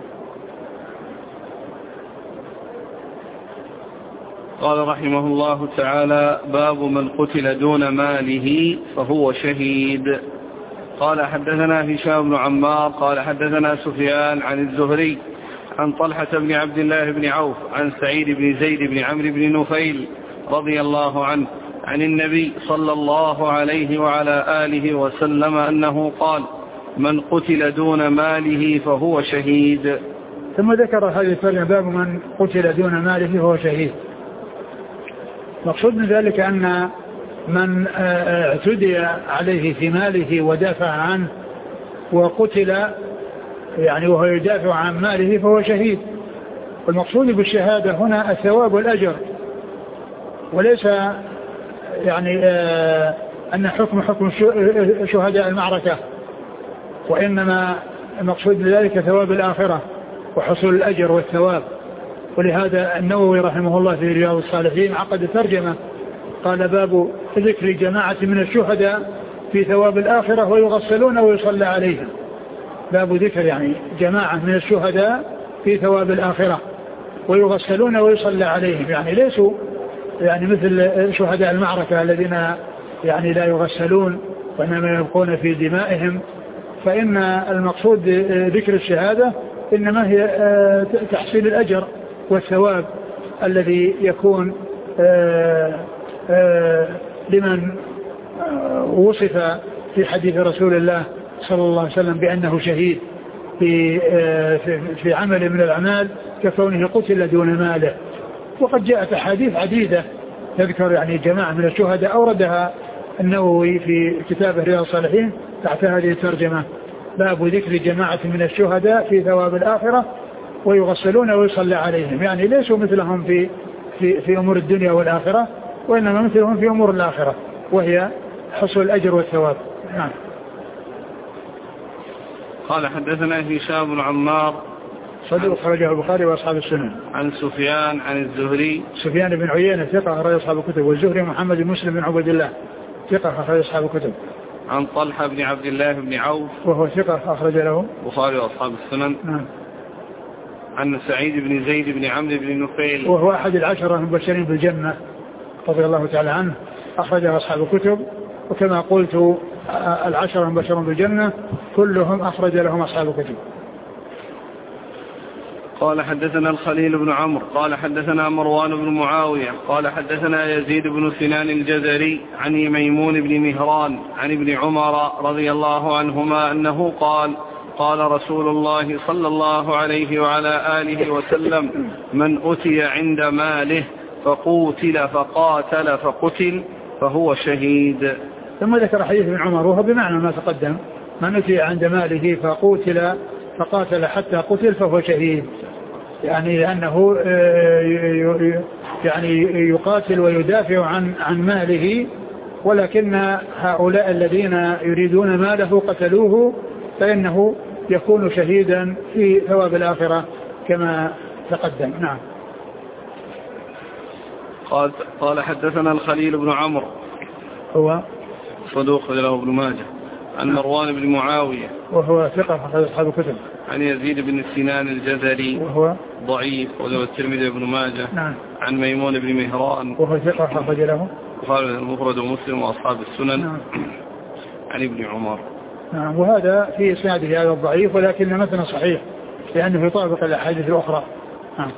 قال رحمه الله تعالى: باب من قتل دون ماله فهو شهيد. قال حدثنا هشام بن عمار قال حدثنا سفيان عن الزهري عن طلحة بن عبد الله بن عوف عن سعيد بن زيد بن عمرو بن نفيل رضي الله عنه عن النبي صلى الله عليه وعلى آله وسلم أنه قال: من قتل دون ماله فهو شهيد. ثم ذكر هذه الترجمة: باب من قتل دون ماله فهو شهيد. مقصود من ذلك أن من اعتدي عليه في ماله ودافع عنه وقتل يعني وهو يدافع عن ماله فهو شهيد. والمقصود بالشهادة هنا الثواب والأجر، وليس يعني أن حكم شهداء المعركة، وإنما المقصود بذلك ثواب الآخرة وحصول الأجر والثواب. ولهذا النووي رحمه الله في رياض الصالحين عقد ترجمة قال: باب ذكر جماعة من الشهداء في ثواب الآخرة ويغسلون ويصلى عليهم. باب ذكر يعني جماعة من الشهداء في ثواب الآخرة ويغسلون ويصلى عليهم، يعني ليسوا يعني مثل شهداء المعركة الذين يعني لا يغسلون وإنما يبقون في دمائهم. فإن المقصود ذكر الشهادة إنما هي تحصيل الأجر والثواب الذي يكون لمن وصف في حديث رسول الله صلى الله عليه وسلم بأنه شهيد في عمل من الأعمال ككونه قتل دون ماله. وقد جاءت أحاديث عديدة تذكر يعني جماعة من الشهداء أوردها النووي في كتابه رياض الصالحين تحت هذه الترجمة: باب ذكر جماعة من الشهداء في ثواب الآخرة ويغسلون ويصلى عليهم، يعني ليسوا مثلهم في أمور الدنيا والآخرة، وإنما مثلهم في أمور الآخرة وهي حصول الأجر والثواب. نعم. قال حدثنا هشام بن عمار صدوق أخرجه البخاري وأصحاب السنن. عن سفيان عن الزهري سفيان بن عيينة ثقة أخرج أصحاب الكتب، والزهري محمد بن مسلم بن عبد الله ثقة أخرج أصحاب الكتب. عن طلحة بن عبد الله بن عوف وهو ثقة أخرج له البخاري وأصحاب السنن. نعم. عن سعيد بن زيد بن عمرو بن نفيل وهو أحد العشرة المبشرين بالجنة رضي الله تعالى عنه أخرجه أصحاب الكتب، وكما قلت العشرة المبشرون بالجنة كلهم أخرج لهم أصحاب الكتب. قال حدثنا الخليل بن عمرو قال حدثنا مروان بن معاوية قال حدثنا يزيد بن سنان الجزري عن ميمون بن مهران عن ابن عمر رضي الله عنهما أنه قال: قال رسول الله صلى الله عليه وعلى آله وسلم: من أتي عند ماله فقوتل فقاتل فقتل فهو شهيد. ثم ذكر حديث ابن عمر وهو بمعنى ما تقدم: من أتي عند ماله فقوتل فقاتل حتى قتل فهو شهيد، يعني لأنه يعني يقاتل ويدافع عن ماله، ولكن هؤلاء الذين يريدون ماله قتلوه، فإنه يكون شهيدا في ثواب الآخرة كما تقدم. نعم. قال حدثنا الخليل بن عمرو هو صدوق له ابن ماجه عن مروان بن معاوية وهو ثقة أخرج أصحاب الكتب. عن يزيد بن سنان الجزري وهو ضعيف وله الترمذي بن ماجه. نعم. عن ميمون بن مهران وهو ثقة أخرج له قال المفرد ومسلم وأصحاب السنن. نعم. عن ابن عمر. نعم. وهذا في إسناده هذا الضعيف، ولكن مثلا صحيح لأنه يطابق الأحاديث الأخرى. نعم.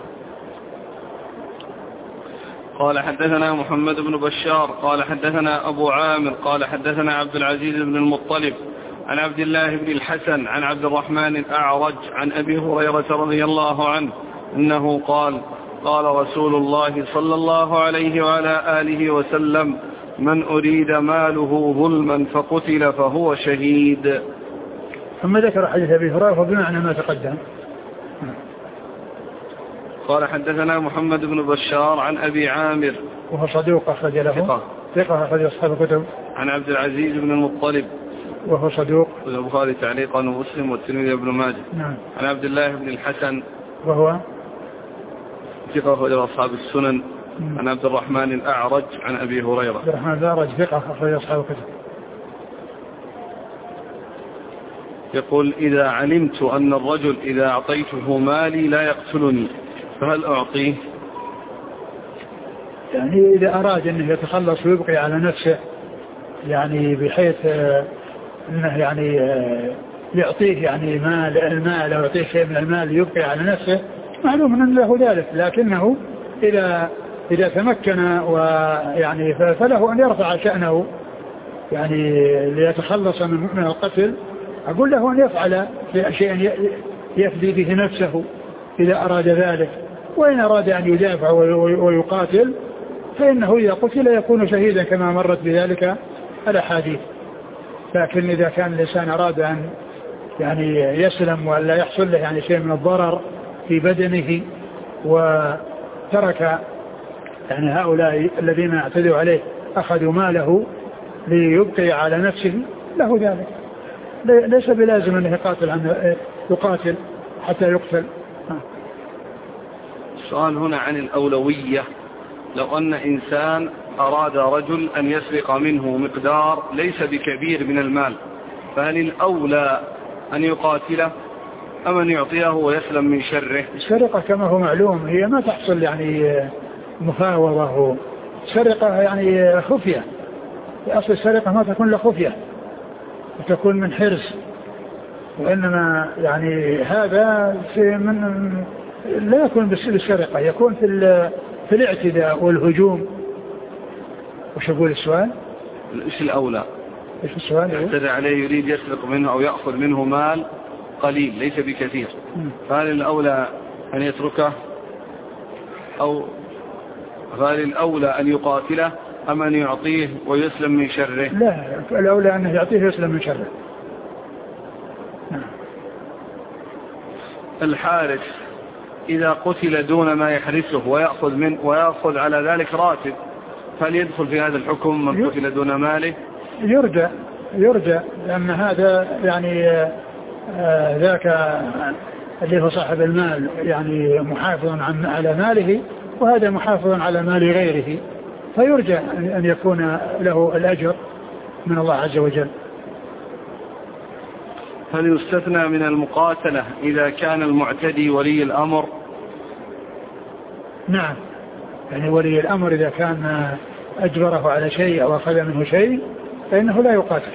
قال حدثنا محمد بن بشار قال حدثنا أبو عامر قال حدثنا عبد العزيز بن المطلب عن عبد الله بن الحسن عن عبد الرحمن الأعرج عن أبي هريرة رضي الله عنه أنه قال قال رسول الله صلى الله عليه وعلى آله وسلم من أريد ماله ظلما فقتل فهو شهيد. ثم ذكر حديث أبي هريرة بمعنى ما تقدم. قال حدثنا محمد بن بشار عن أبي عامر وهو صدوق أخرج له ثقة أخرج أصحاب الكتب. عن عبد العزيز بن المطلب وهو صدوق البخاري تعليقا ومسلم والترمذي بن ماجه. نعم. عن عبد الله بن الحسن وهو ثقة أخرج أصحاب السنن. عن عبد الرحمن الأعرج عن أبي هريرة. عبد الرحمن الأعرج ثقة أخرج أصحاب الكتب. يقول إذا علمت أن الرجل إذا أعطيته مالي لا يقتلني فهل أعطيه؟ يعني إذا أراد أنه يتخلص ويبقي على نفسه، يعني بحيث أنه يعني يعطيه يعني المال أو يعطيه شيء من المال يبقي على نفسه، معلوم أن له ذلك، لكنه إذا تمكن ويعني فله أن يرفع شأنه يعني ليتخلص من القتل. أقول له أن يفعل شيئا يفدي به نفسه إذا أراد ذلك، وإن أراد أن يدافع ويقاتل فإنه إذا قتل يكون شهيدا كما مرت بذلك الأحاديث. لكن إذا كان الإنسان أراد أن يعني يسلم ولا يحصل له يعني شيء من الضرر في بدنه وترك يعني هؤلاء الذين اعتدوا عليه أخذوا ماله ليبقي على نفسه له ذلك، ليس بلازم أنه يقاتل حتى يقتل. السؤال هنا عن الأولوية. لو أن إنسان أراد رجل أن يسرق منه مقدار ليس بكبير من المال، فهل الأولى أن يقاتله أم أن يعطيه ويسلم من شره؟ السرقة كما هو معلوم هي ما تحصل يعني مفاوضة، سرقة يعني خفية، في أصل السرقة ما تكون لخفية وتكون من حرص، وإنما يعني هذا من لا يكون بالسرقة، يكون في الاعتداء والهجوم. وش يقول السؤال؟ إيش الأولى؟ إيش السؤال؟ اعتدى عليه يريد يسرق منه أو يأخذ منه مال قليل ليس بكثير، فهل الأولى أن يتركه أو فهل الأولى أن يقاتله أم أن يعطيه ويسلم من شره؟ لا، الأولى أن يعطيه ويسلم من شره. الحارس إذا قتل دون ما يحرسه ويأخذ على ذلك راتب، فهل يدخل في هذا الحكم من قتل دون ماله؟ يرجى لأن هذا يعني ذاك اللي هو صاحب المال يعني محافظ على ماله، وهذا محافظ على مال غيره، فيرجى أن يكون له الأجر من الله عز وجل. هل يستثنى من المقاتلة إذا كان المعتدي ولي الأمر؟ نعم، يعني ولي الأمر إذا كان أجبره على شيء أو أخذ منه شيء فإنه لا يقاتل.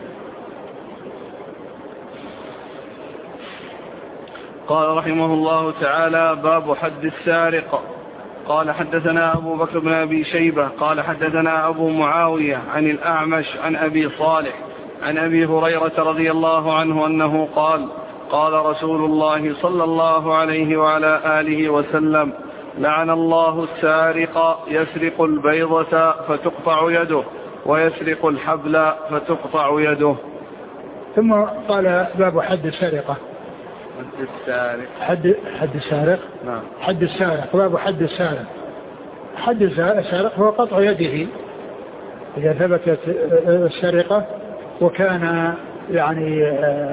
قال رحمه الله تعالى: باب حد السارق. قال حدثنا أبو بكر بن أبي شيبة قال حدثنا أبو معاوية عن الأعمش عن أبي صالح عن أبي هريرة رضي الله عنه أنه قال: قال رسول الله صلى الله عليه وعلى آله وسلم: لعن الله السارق يسرق البيضة فتقطع يده ويسرق الحبل فتقطع يده. ثم قال: باب حد السرقة. حد السارق. حد السارق. نعم. حد السارق، باب حد السارق. حد السارق هو قطع يده إذا ثبتت السرقة وكان يعني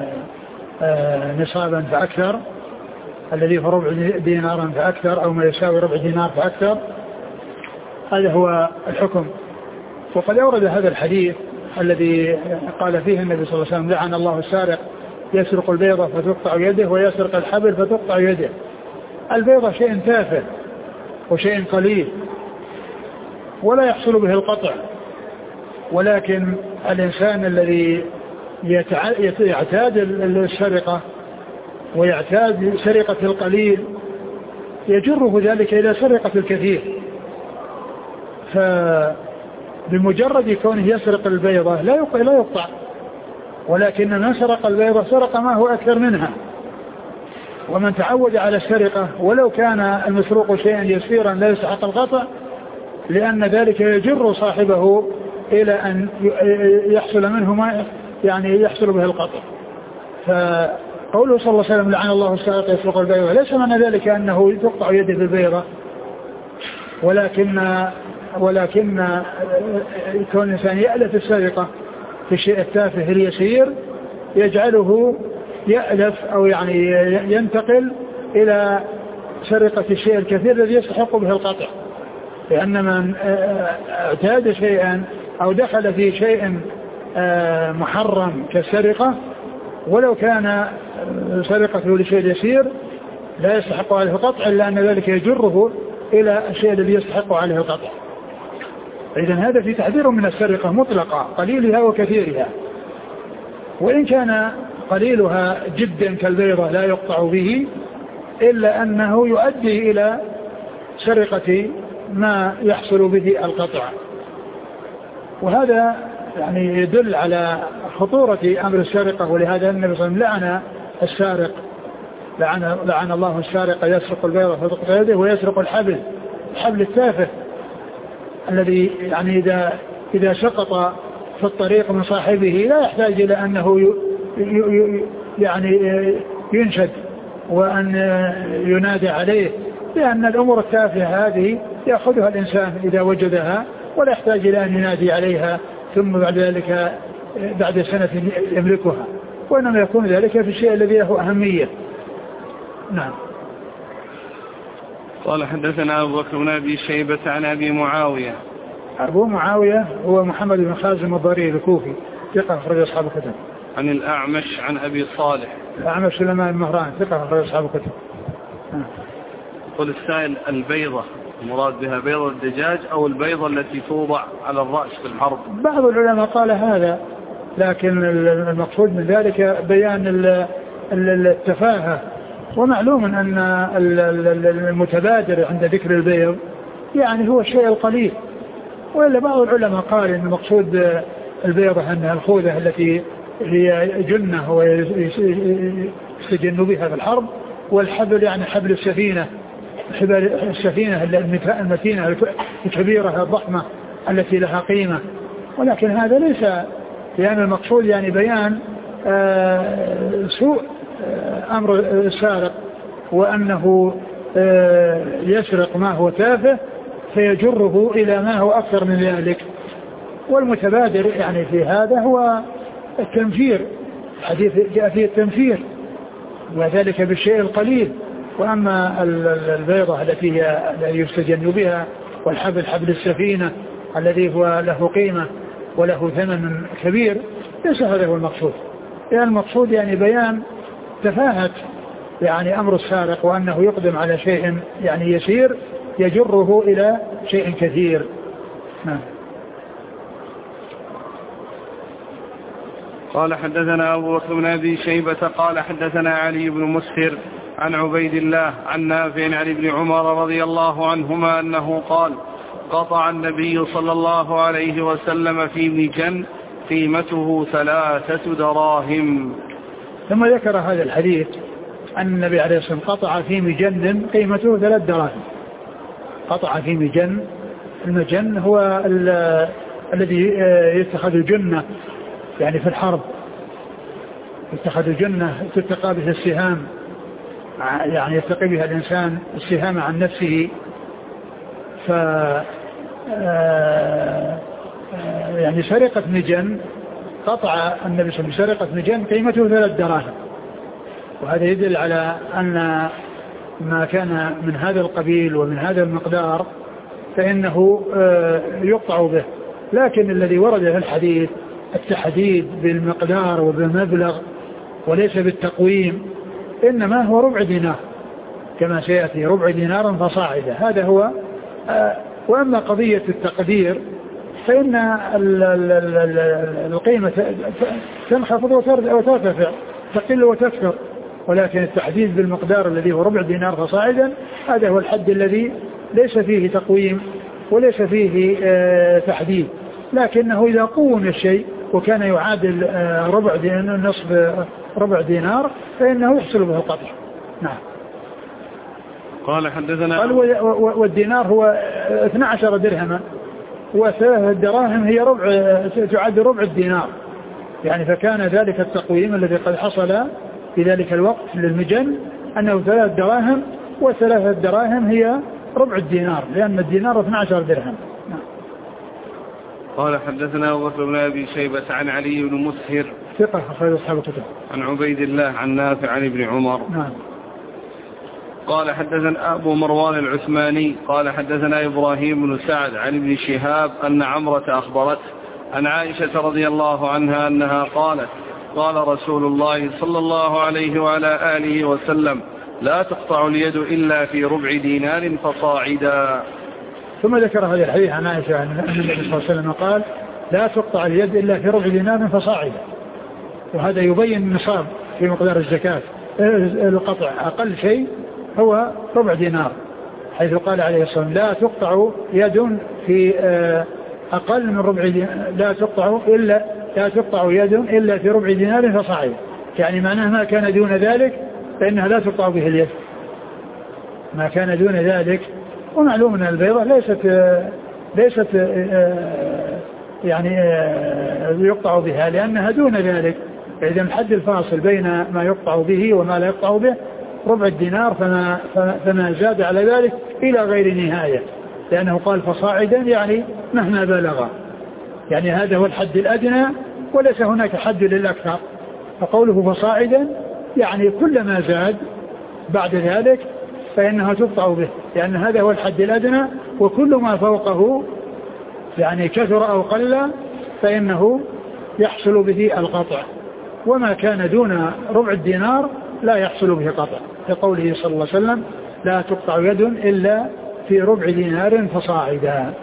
نصابا فأكثر، الذي هو ربع دينارا فأكثر أو ما يساوي ربع دينار فأكثر. هذا هو الحكم. وقد أورد هذا الحديث الذي قال فيه النبي صلى الله عليه وسلم: لعن الله السارق يسرق البيضة فتقطع يده ويسرق الحبل فتقطع يده. البيضة شيء تافه وشيء قليل ولا يحصل به القطع، ولكن الإنسان الذي يعتاد السرقة ويعتاد سرقة القليل يجره ذلك إلى سرقة الكثير. فبمجرد كونه يسرق البيضة لا يقطع، ولكن من سرق البيضة سرق ما هو أكثر منها. ومن تعود على السرقة ولو كان المسروق شيئا يسيرا لا يستحق القطع، لأن ذلك يجر صاحبه إلى أن يحصل منه ما يعني يحصل به القطع. فقوله صلى الله عليه وسلم: لعن الله السارق يسرق البيضة، ليس معنى ذلك أنه تقطع يده بالبيضة، ولكن كون الإنسان يألف السرقة في الشيء التافه اليسير يجعله يألف أو يعني ينتقل إلى سرقة الشيء الكثير الذي يستحق به القطع. لأن من اعتاد شيئا أو دخل في شيء محرم كالسرقة ولو كان سرقته لشيء يسير لا يستحق عليه القطع، إلا أن ذلك يجره إلى الشيء الذي يستحق عليه القطع. إذن هذا في تحذير من السرقة مطلقة قليلها وكثيرها، وإن كان قليلها جدا كالبيضة لا يقطع به، إلا أنه يؤدي إلى سرقة ما يحصل به القطع. وهذا يعني يدل على خطورة أمر السرقة. ولهذا النبي صلى الله عليه وسلم لعن السارق، لعن الله السارق يسرق البيضة فتقطع يده ويسرق الحبل التافه الذي يعني إذا سقط في الطريق من صاحبه لا يحتاج إلى أنه يعني ينشد وأن ينادى عليه، لأن الأمور التافهة هذه يأخذها الإنسان إذا وجدها ولا يحتاج إلى أن ينادي عليها ثم بعد ذلك بعد سنة يملكها، وإنما يكون ذلك في الشيء الذي له أهمية. نعم. قال: حدثنا أبو بكر بن أبي شيبة عن أبي معاوية. أبو معاوية هو محمد بن خازم الضريري الكوفي، ثقة أخرج أصحاب الكتب. عن الأعمش عن أبي صالح. الأعمش سليمان المهران، ثقة أخرج أصحاب الكتب. قل السائل: البيضة المراد بها بيضة الدجاج أو البيضة التي توضع على الرأس في الحرب؟ بعض العلماء قال هذا، لكن المقصود من ذلك بيان التفاهة. ومعلوم أن المتبادر عند ذكر البيض يعني هو الشيء القليل، وإلا بعض العلماء قال إن المقصود البيضة أنها الخوذة التي هي جنة ويستجن بها في الحرب، والحبل يعني حبل السفينة، السفينة المتينة الكبيرة الضخمة التي لها قيمة. ولكن هذا ليس، لأن المقصود يعني بيان سوء أمر السارق، وأنه يسرق ما هو تافه فيجره إلى ما هو أكثر من ذلك. والمتبادر يعني في هذا هو التنفير، حديث جاء فيه التنفير وذلك بالشيء القليل. وأما البيضة التي يستجن بها والحبل حبل السفينة الذي هو له قيمة وله ثمن كبير ليس هذا هو المقصود. يعني المقصود يعني بيان تفاهة يعني أمر السارق، وأنه يقدم على شيء يعني يسير يجره إلى شيء كثير. نعم. قال: حدثنا أبو بكر بن أبي شيبة قال: حدثنا علي بن مسهر عن عبيد الله عن نافع عن ابن عمر رضي الله عنهما أنه قال: قطع النبي صلى الله عليه وسلم في مجن قيمته 3 دراهم. ثم ذكر هذا الحديث أن النبي عليه الصلاة والسلام قطع في مجن قيمته 3 دراهم. قطع في مجن، المجن هو الذي يتخذ جنة يعني في الحرب، يتخذ جنة تتقى بها السهام، يعني يتقي بها الإنسان السهام عن نفسه يعني سرقة مجن، قطع النبي صلى الله عليه وسلم سرقة مجن قيمته 3 دراهم، وهذا يدل على أن ما كان من هذا القبيل ومن هذا المقدار فإنه يقطع به. لكن الذي ورد في الحديث التحديد بالمقدار وبالمبلغ وليس بالتقويم، إنما هو ربع دينار كما سيأتي، ربع دينار فصاعدا، هذا هو. وأما قضية التقدير فإن القيمة تنخفض وترتفع، تقل وتكثر، ولكن التحديد بالمقدار الذي هو ربع دينار فصاعدا هذا هو الحد الذي ليس فيه تقويم وليس فيه تحديد، لكنه إذا قوم الشيء وكان يعادل نصف ربع دينار فإنه يحصل به القطع. نعم. قال حدثنا والدينار هو 12 درهما، وثلاثة دراهم هي تعد ربع الدينار، يعني فكان ذلك التقويم الذي قد حصل في ذلك الوقت للمجن أنه 3 دراهم، و3 دراهم هي ربع الدينار، لأن الدينار 12 درهم. قال حدثنا أبو بكر بن أبي شيبة عن علي بن مسهر ثقة أخرج أصحاب الكتب، عن عبيد الله عن نافع عن ابن عمر. نعم. قال حدثنا أبو مروان العثماني قال حدثنا إبراهيم بن سعد عن ابن شهاب أن عمرة أخبرته عن عائشة رضي الله عنها أنها قالت قال رسول الله صلى الله عليه وعلى آله وسلم لا تقطع اليد إلا في ربع دينار فصاعدا. ثم ذكر هذا الحديث عن عائشة أن النبي صلى الله عليه وسلم قال لا تقطع اليد إلا في ربع دينار فصاعدا، وهذا يبين النصاب في مقدار الزكاة. القطع أقل شيء هو ربع دينار، حيث قال عليه الصلاة والسلام لا تقطع يد في أقل من ربع دينار، لا تقطع يد إلا في ربع دينار فصاعدا، يعني معناه ما كان دون ذلك فإنها لا تقطع به اليد، ما كان دون ذلك. ومعلوم أن البيضة ليست يعني يقطع بها لأنها دون ذلك، إذا الحد الفاصل بين ما يقطع به وما لا يقطع به ربع الدينار، فما زاد على ذلك إلى غير نهاية، لأنه قال فصاعدا يعني مهما بلغ، يعني هذا هو الحد الأدنى وليس هناك حد للأكثر، فقوله فصاعدا يعني كل ما زاد بعد ذلك فإنها تقطع به، لأن هذا هو الحد الأدنى، وكل ما فوقه يعني كثر أو قل فإنه يحصل به القطع، وما كان دون ربع الدينار لا يحصل به قطع، كقوله صلى الله عليه وسلم لا تقطع يد إلا في ربع دينار فصاعدا.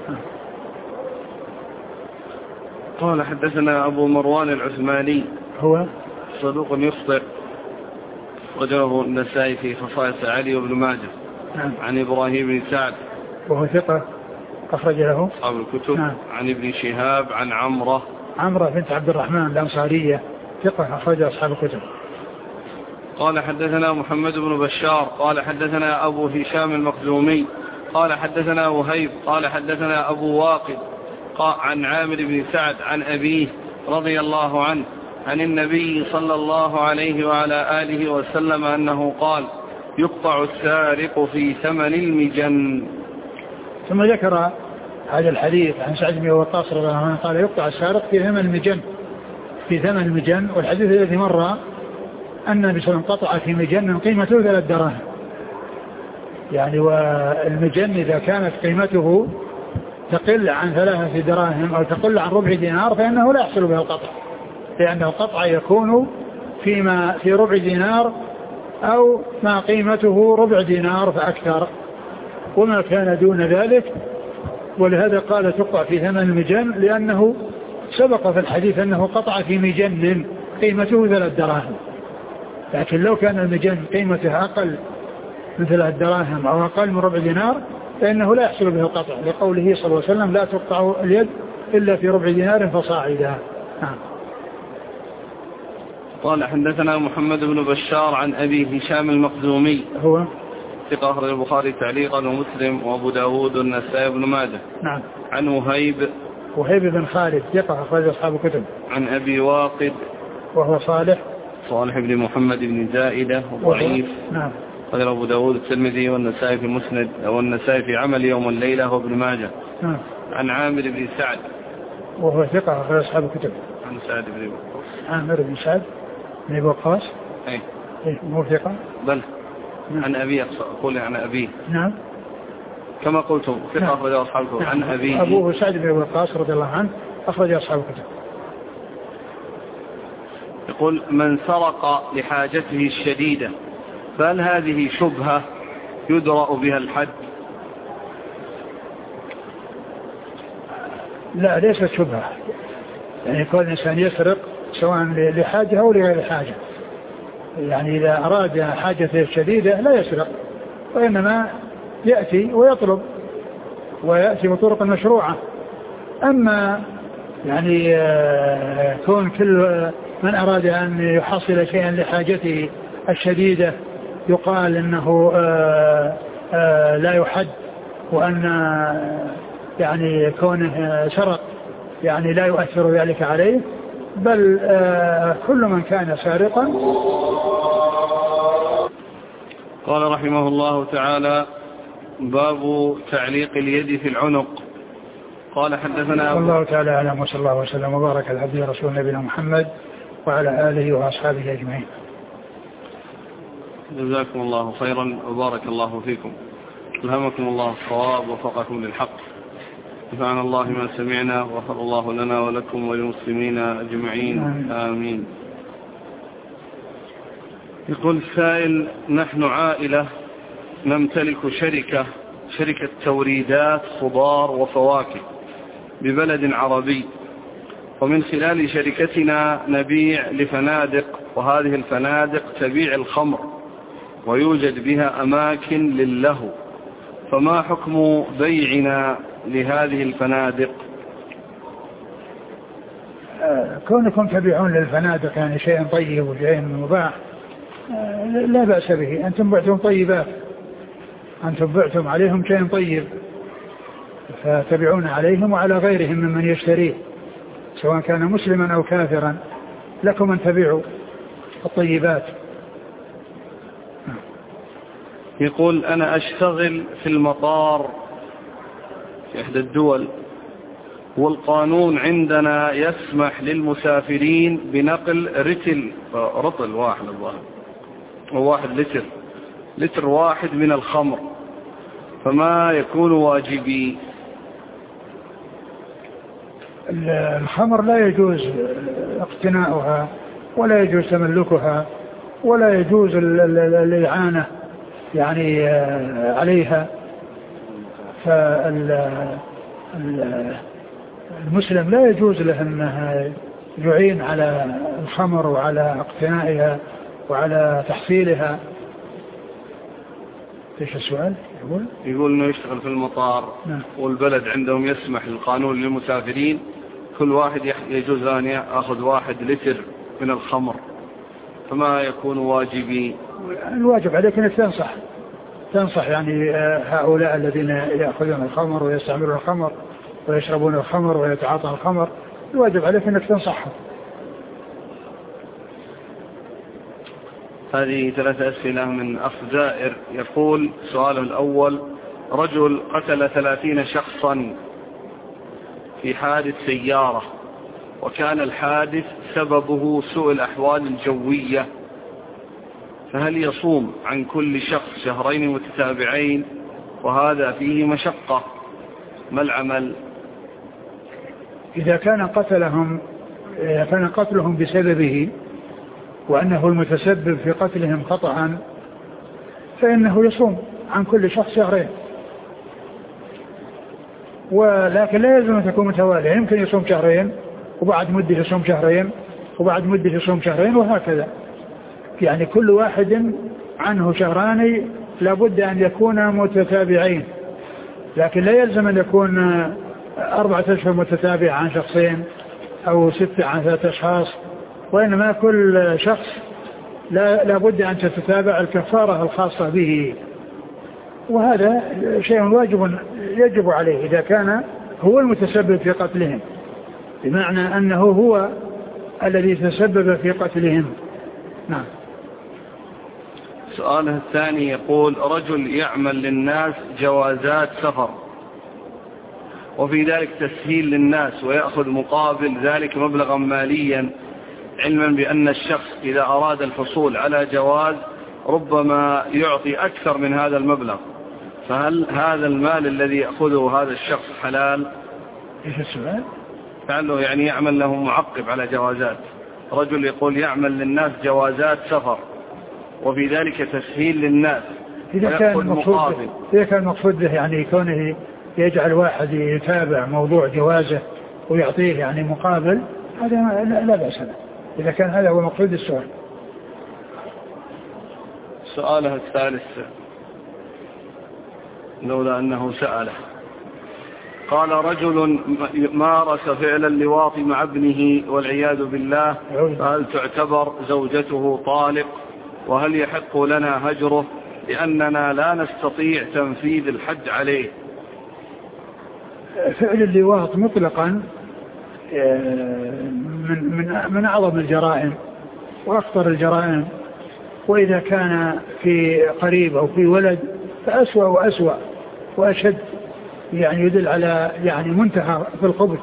قال حدثنا أبو مروان العثماني هو صدوق يخطئ وجره النسائي في خصائص علي وابن ماجه. نعم. عن إبراهيم بن سعد وهو ثقة أخرج له أصحاب الكتب. نعم. عن ابن شهاب عن عمرة بنت عبد الرحمن الأنصارية ثقة أخرج أصحاب الكتب. قال حدثنا محمد بن بشار قال حدثنا أبو هشام المخزومي قال حدثنا وهيب قال حدثنا أبو واقد عن عامر بن سعد عن أبيه رضي الله عنه عن النبي صلى الله عليه وعلى آله وسلم أنه قال يقطع السارق في ثمن المجن. ثم ذكر هذا الحديث عن سعد بن وقاص رضي الله عنه قال يقطع السارق في ثمن المجن، في ثمن المجن. والحديث الذي مر أن النبي صلى الله عليه وسلم قطع في مجن قيمته 3 دراهم، يعني والمجن إذا كانت قيمته تقل عن 3 دراهم أو تقل عن ربع دينار فإنه لا يحصل به القطع، لأن القطع يكون في ربع دينار أو ما قيمته ربع دينار فأكثر، وما كان دون ذلك. ولهذا قال تقطع في ثمن المجن لأنه سبق في الحديث أنه قطع في مجن قيمته 3 دراهم، لكن لو كان المجن قيمته أقل من 3 دراهم أو أقل من ربع دينار فإنه لا يحصل به القطع، لقوله صلى الله عليه وسلم لا تقطع اليد إلا في ربع دينار فصاعدا. قال حدثنا محمد بن بشار عن أبي هشام المخزومي هو ثقة أخرج البخاري تعليقا ومسلم وأبو داود والنسائي بن ماجه. نعم. عن وهيب بن خالد ثقة أخرج أصحاب الكتب. عن أبي واقد وهو صالح بن محمد بن زائدة ضعيف. نعم. قال أبو داود الترمذي والنسائي في مسند والنسائي في عمل يوم الليلة وابن ماجه. عن عامر بن سعد وهو ثقة في أصحاب الكتب. عن سعد بن وقاص. عامر بن سعد بن وقاص. أي مو ثقة بل. عن أبي أقول عن أبيه. نعم كما قلت ثقة أخرج أصحاب الكتب. عن أبيه أبوه سعد بن وقاص رضي الله عنه أخرج أصحاب الكتب. يقول من سرق لحاجته الشديدة فهل هذه شبهة يدرأ بها الحد؟ لا ليست شبهة، يعني كل إنسان يسرق سواء لحاجة أو لغير حاجة، يعني إذا أراد حاجته الشديدة لا يسرق، وإنما يأتي ويطلب ويأتي بطرق مشروعة. أما يعني كون كل من أراد أن يحصل شيئا لحاجته الشديدة يقال إنه لا يحد، وأن يعني كونه سرق يعني لا يؤثر ذلك عليه، بل كل من كان سارقا. قال رحمه الله تعالى باب تعليق اليد في العنق. قال حدثنا الله تعالى أعلم وصلى الله وسلم وبارك على عبده ورسوله نبينا محمد وعلى آله وأصحابه أجمعين. جزاكم الله خيرا وبارك الله فيكم، ألهمكم الله الصواب ووفقكم للحق، نفعنا الله ما سمعنا وغفر الله لنا ولكم وللمسلمين أجمعين آمين. يقول السائل نحن عائلة نمتلك شركة توريدات خضار وفواكه ببلد عربي، ومن خلال شركتنا نبيع لفنادق، وهذه الفنادق تبيع الخمر ويوجد بها أماكن للهو، فما حكم بيعنا لهذه الفنادق؟ كونكم تبيعون للفنادق يعني شيء طيب وشيء مباح لا بأس به، أنتم بعتم طيبات، أنتم بعتم عليهم شيء طيب فتبيعون عليهم وعلى غيرهم ممن يشتريه سواء كان مسلما أو كافرا، لكم أن تبيعوا الطيبات. يقول أنا أشتغل في المطار في إحدى الدول، والقانون عندنا يسمح للمسافرين بنقل رطل واحد وواحد لتر واحد من الخمر، فما يكون واجبي؟ الخمر لا يجوز اقتناؤها ولا يجوز تملكها ولا يجوز الإعانة يعني عليها، فالمسلم لا يجوز له أنه يعين على الخمر وعلى اقتنائها وعلى تحصيلها. ايش السؤال؟ يقول انه يشتغل في المطار والبلد عندهم يسمح القانون للمسافرين كل واحد يجوز ان ياخذ 1 لتر من الخمر، فما يكون واجبي؟ الواجب عليك انك تنصح يعني هؤلاء الذين ياخذون الخمر ويستعملون الخمر ويشربون الخمر ويتعاطون الخمر، الواجب عليك انك تنصحهم. هذه 3 أسئلة من أخ زائر. يقول سؤاله الأول: رجل قتل 30 شخصا في حادث سيارة، وكان الحادث سببه سوء الأحوال الجوية، فهل يصوم عن كل شخص 2 شهرين متتابعين وهذا فيه مشقة؟ ما العمل؟ إذا كان قتلهم بسببه وأنه المتسبب في قتلهم خطأ فإنه يصوم عن كل شخص 2 شهرين، ولكن لا يلزم أن تكون متوالية، يمكن يصوم 2 شهرين وبعد مدة يصوم 2 شهرين وبعد مدة يصوم 2 شهرين وهكذا، يعني كل واحد عنه 2 شهران لابد أن يكون متتابعين، لكن لا يلزم أن يكون 4 أشهر متتابع عن شخصين أو 6 عن 3 أشخاص، وإنما كل شخص لا بد أن تتتابع الكفارة الخاصة به، وهذا شيء واجب يجب عليه إذا كان هو المتسبب في قتلهم، بمعنى أنه هو الذي تسبب في قتلهم. نعم. سؤاله الثاني يقول: رجل يعمل للناس جوازات سفر وفي ذلك تسهيل للناس ويأخذ مقابل ذلك مبلغا ماليا، علما بأن الشخص إذا أراد الحصول على جواز ربما يعطي أكثر من هذا المبلغ، فهل هذا المال الذي يأخذه هذا الشخص حلال؟ إيش السؤال؟ فعله يعني يعمل له معقب على جوازات. رجل يقول يعمل للناس جوازات سفر وفي ذلك تسهيل للناس إذا كان مقصود به يعني كونه يجعل واحد يتابع موضوع جوازه ويعطيه يعني مقابل، هذا لا بأس به إذا كان هذا هو مقصود السؤال. سؤاله الثالث لولا أنه سأله، قال: رجل مارس فعل اللواط مع ابنه والعياذ بالله، فهل تعتبر زوجته طالق؟ وهل يحق لنا هجره لأننا لا نستطيع تنفيذ الحد عليه؟ فعل اللواط مطلقا من أعظم الجرائم وأخطر الجرائم، وإذا كان في قريب أو في ولد فأسوأ وأسوأ وأشد، يعني يدل على يعني منتهى في الخبث.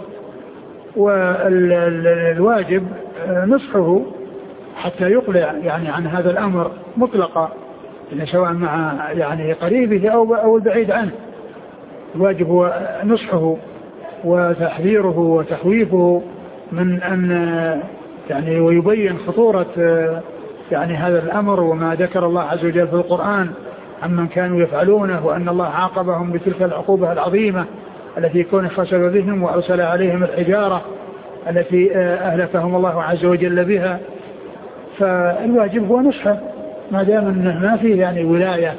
والواجب نصحه حتى يقلع يعني عن هذا الأمر مطلقا، سواء مع يعني قريبه أو البعيد عنه. الواجب هو نصحه وتحذيره وتخويفه من أن يعني ويبين خطورة يعني هذا الأمر وما ذكر الله عز وجل في القرآن عمن كانوا يفعلونه، وأن الله عاقبهم بتلك العقوبة العظيمة التي كون خسر بهم وأرسل عليهم الحجارة التي أهلكهم الله عز وجل بها. فالواجب هو نصحه ما دام أنه ما فيه يعني ولاية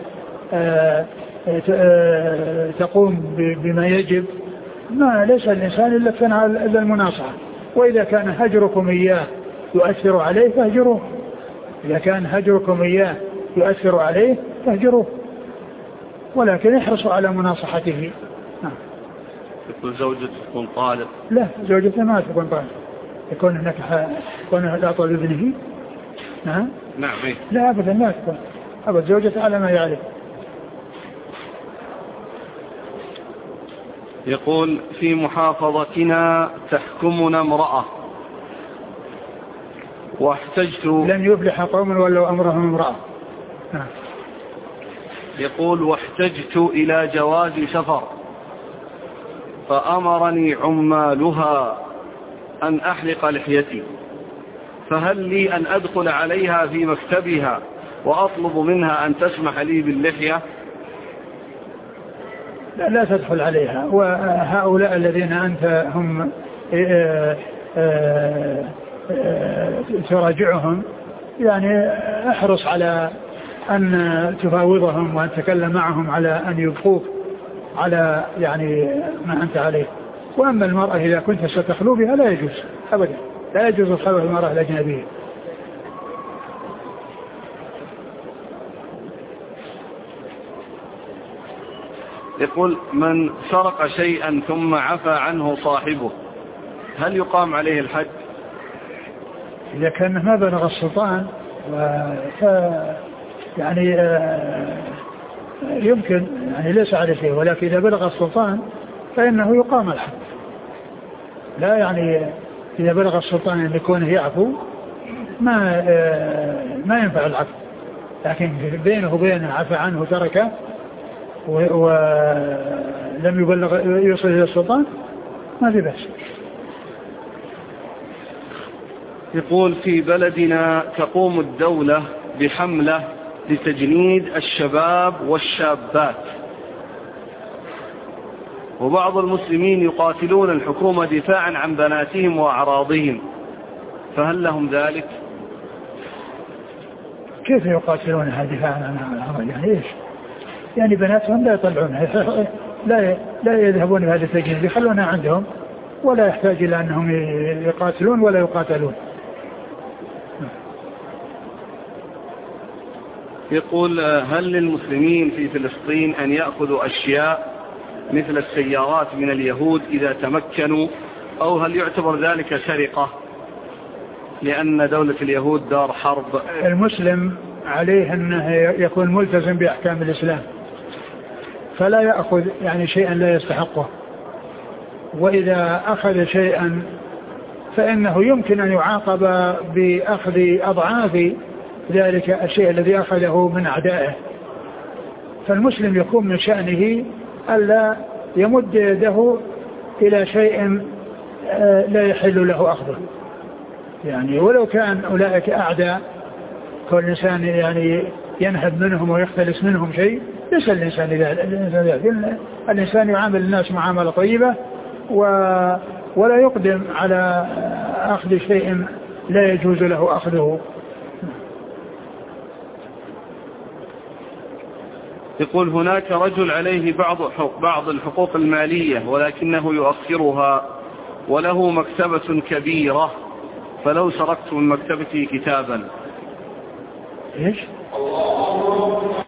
تقوم بما يجب، ما ليس الإنسان إلا المناصحة. وإذا كان هجركم إياه يؤثر عليه فاهجروه، إذا كان هجركم إياه يؤثر عليه فاهجروه، ولكن احرصوا على مناصحته. يقول زوجته تكون طالق؟ لا، زوجته ما تكون طالق، يكون هناك لا طالب ابنه. نعم لا أبدا ما تكون أبدا، زوجته على ما يعرف. يقول: في محافظتنا تحكمنا امرأة واحتجت. لن يفلح قوم ولو أمرهم امرأة. يقول: واحتجت إلى جواز سفر فأمرني عمالها أن أحلق لحيتي، فهل لي أن أدخل عليها في مكتبها وأطلب منها أن تسمح لي باللحية؟ لا تدخل عليها، وهؤلاء الذين أنت هم تراجعهم يعني احرص على أن تفاوضهم وأن تتكلم معهم على أن يبقوك على يعني ما أنت عليه. وأما المرأة إذا كنت ستخلو بها لا يجوز أبدا، لا يجوز الخلو المرأة الأجنبية. يقول: من سرق شيئا ثم عفى عنه صاحبه هل يقام عليه الحد؟ إذا كان ما بلغ السلطان يعني يمكن يعني ليس عليه شيء، ولكن إذا بلغ السلطان فإنه يقام الحد. لا يعني إذا بلغ السلطان أن يكون يعفو ما ينفع العفو، لكن بينه وبينه عفى عنه تركه ولم يوصل إلى السلطان ما في بأس. يقول: في بلدنا تقوم الدولة بحملة لتجنيد الشباب والشابات، وبعض المسلمين يقاتلون الحكومة دفاعا عن بناتهم وأعراضهم، فهل لهم ذلك؟ كيف يقاتلونها دفاعا عن أعراضهم؟ يعني إيش؟ يعني بناتهم لا يطلعونها، لا يذهبون بهذا التجنيد، يخلونها عندهم ولا يحتاج إلى أنهم يقاتلون ولا يقاتلون. يقول: هل للمسلمين في فلسطين أن يأخذوا أشياء مثل السيارات من اليهود إذا تمكنوا، أو هل يعتبر ذلك سرقة لأن دولة اليهود دار حرب؟ المسلم عليه أنه يكون ملتزم بأحكام الإسلام، فلا يأخذ يعني شيئا لا يستحقه. وإذا أخذ شيئا فإنه يمكن أن يعاقب بأخذ أضعاف ذلك الشيء الذي أخذه من أعدائه. فالمسلم يكون من شأنه ألا يمد يده إلى شيء لا يحل له أخذه، يعني ولو كان أولئك أعداء، كل إنسان يعني ينهب منهم ويختلس منهم شيء، ليس الإنسان يعامل الناس معاملة طيبة ولا يقدم على أخذ شيء لا يجوز له أخذه. يقول هناك رجل عليه بعض الحقوق المالية ولكنه يؤخرها وله مكتبة كبيرة، فلو سرقت من مكتبتي كتابا. إيش؟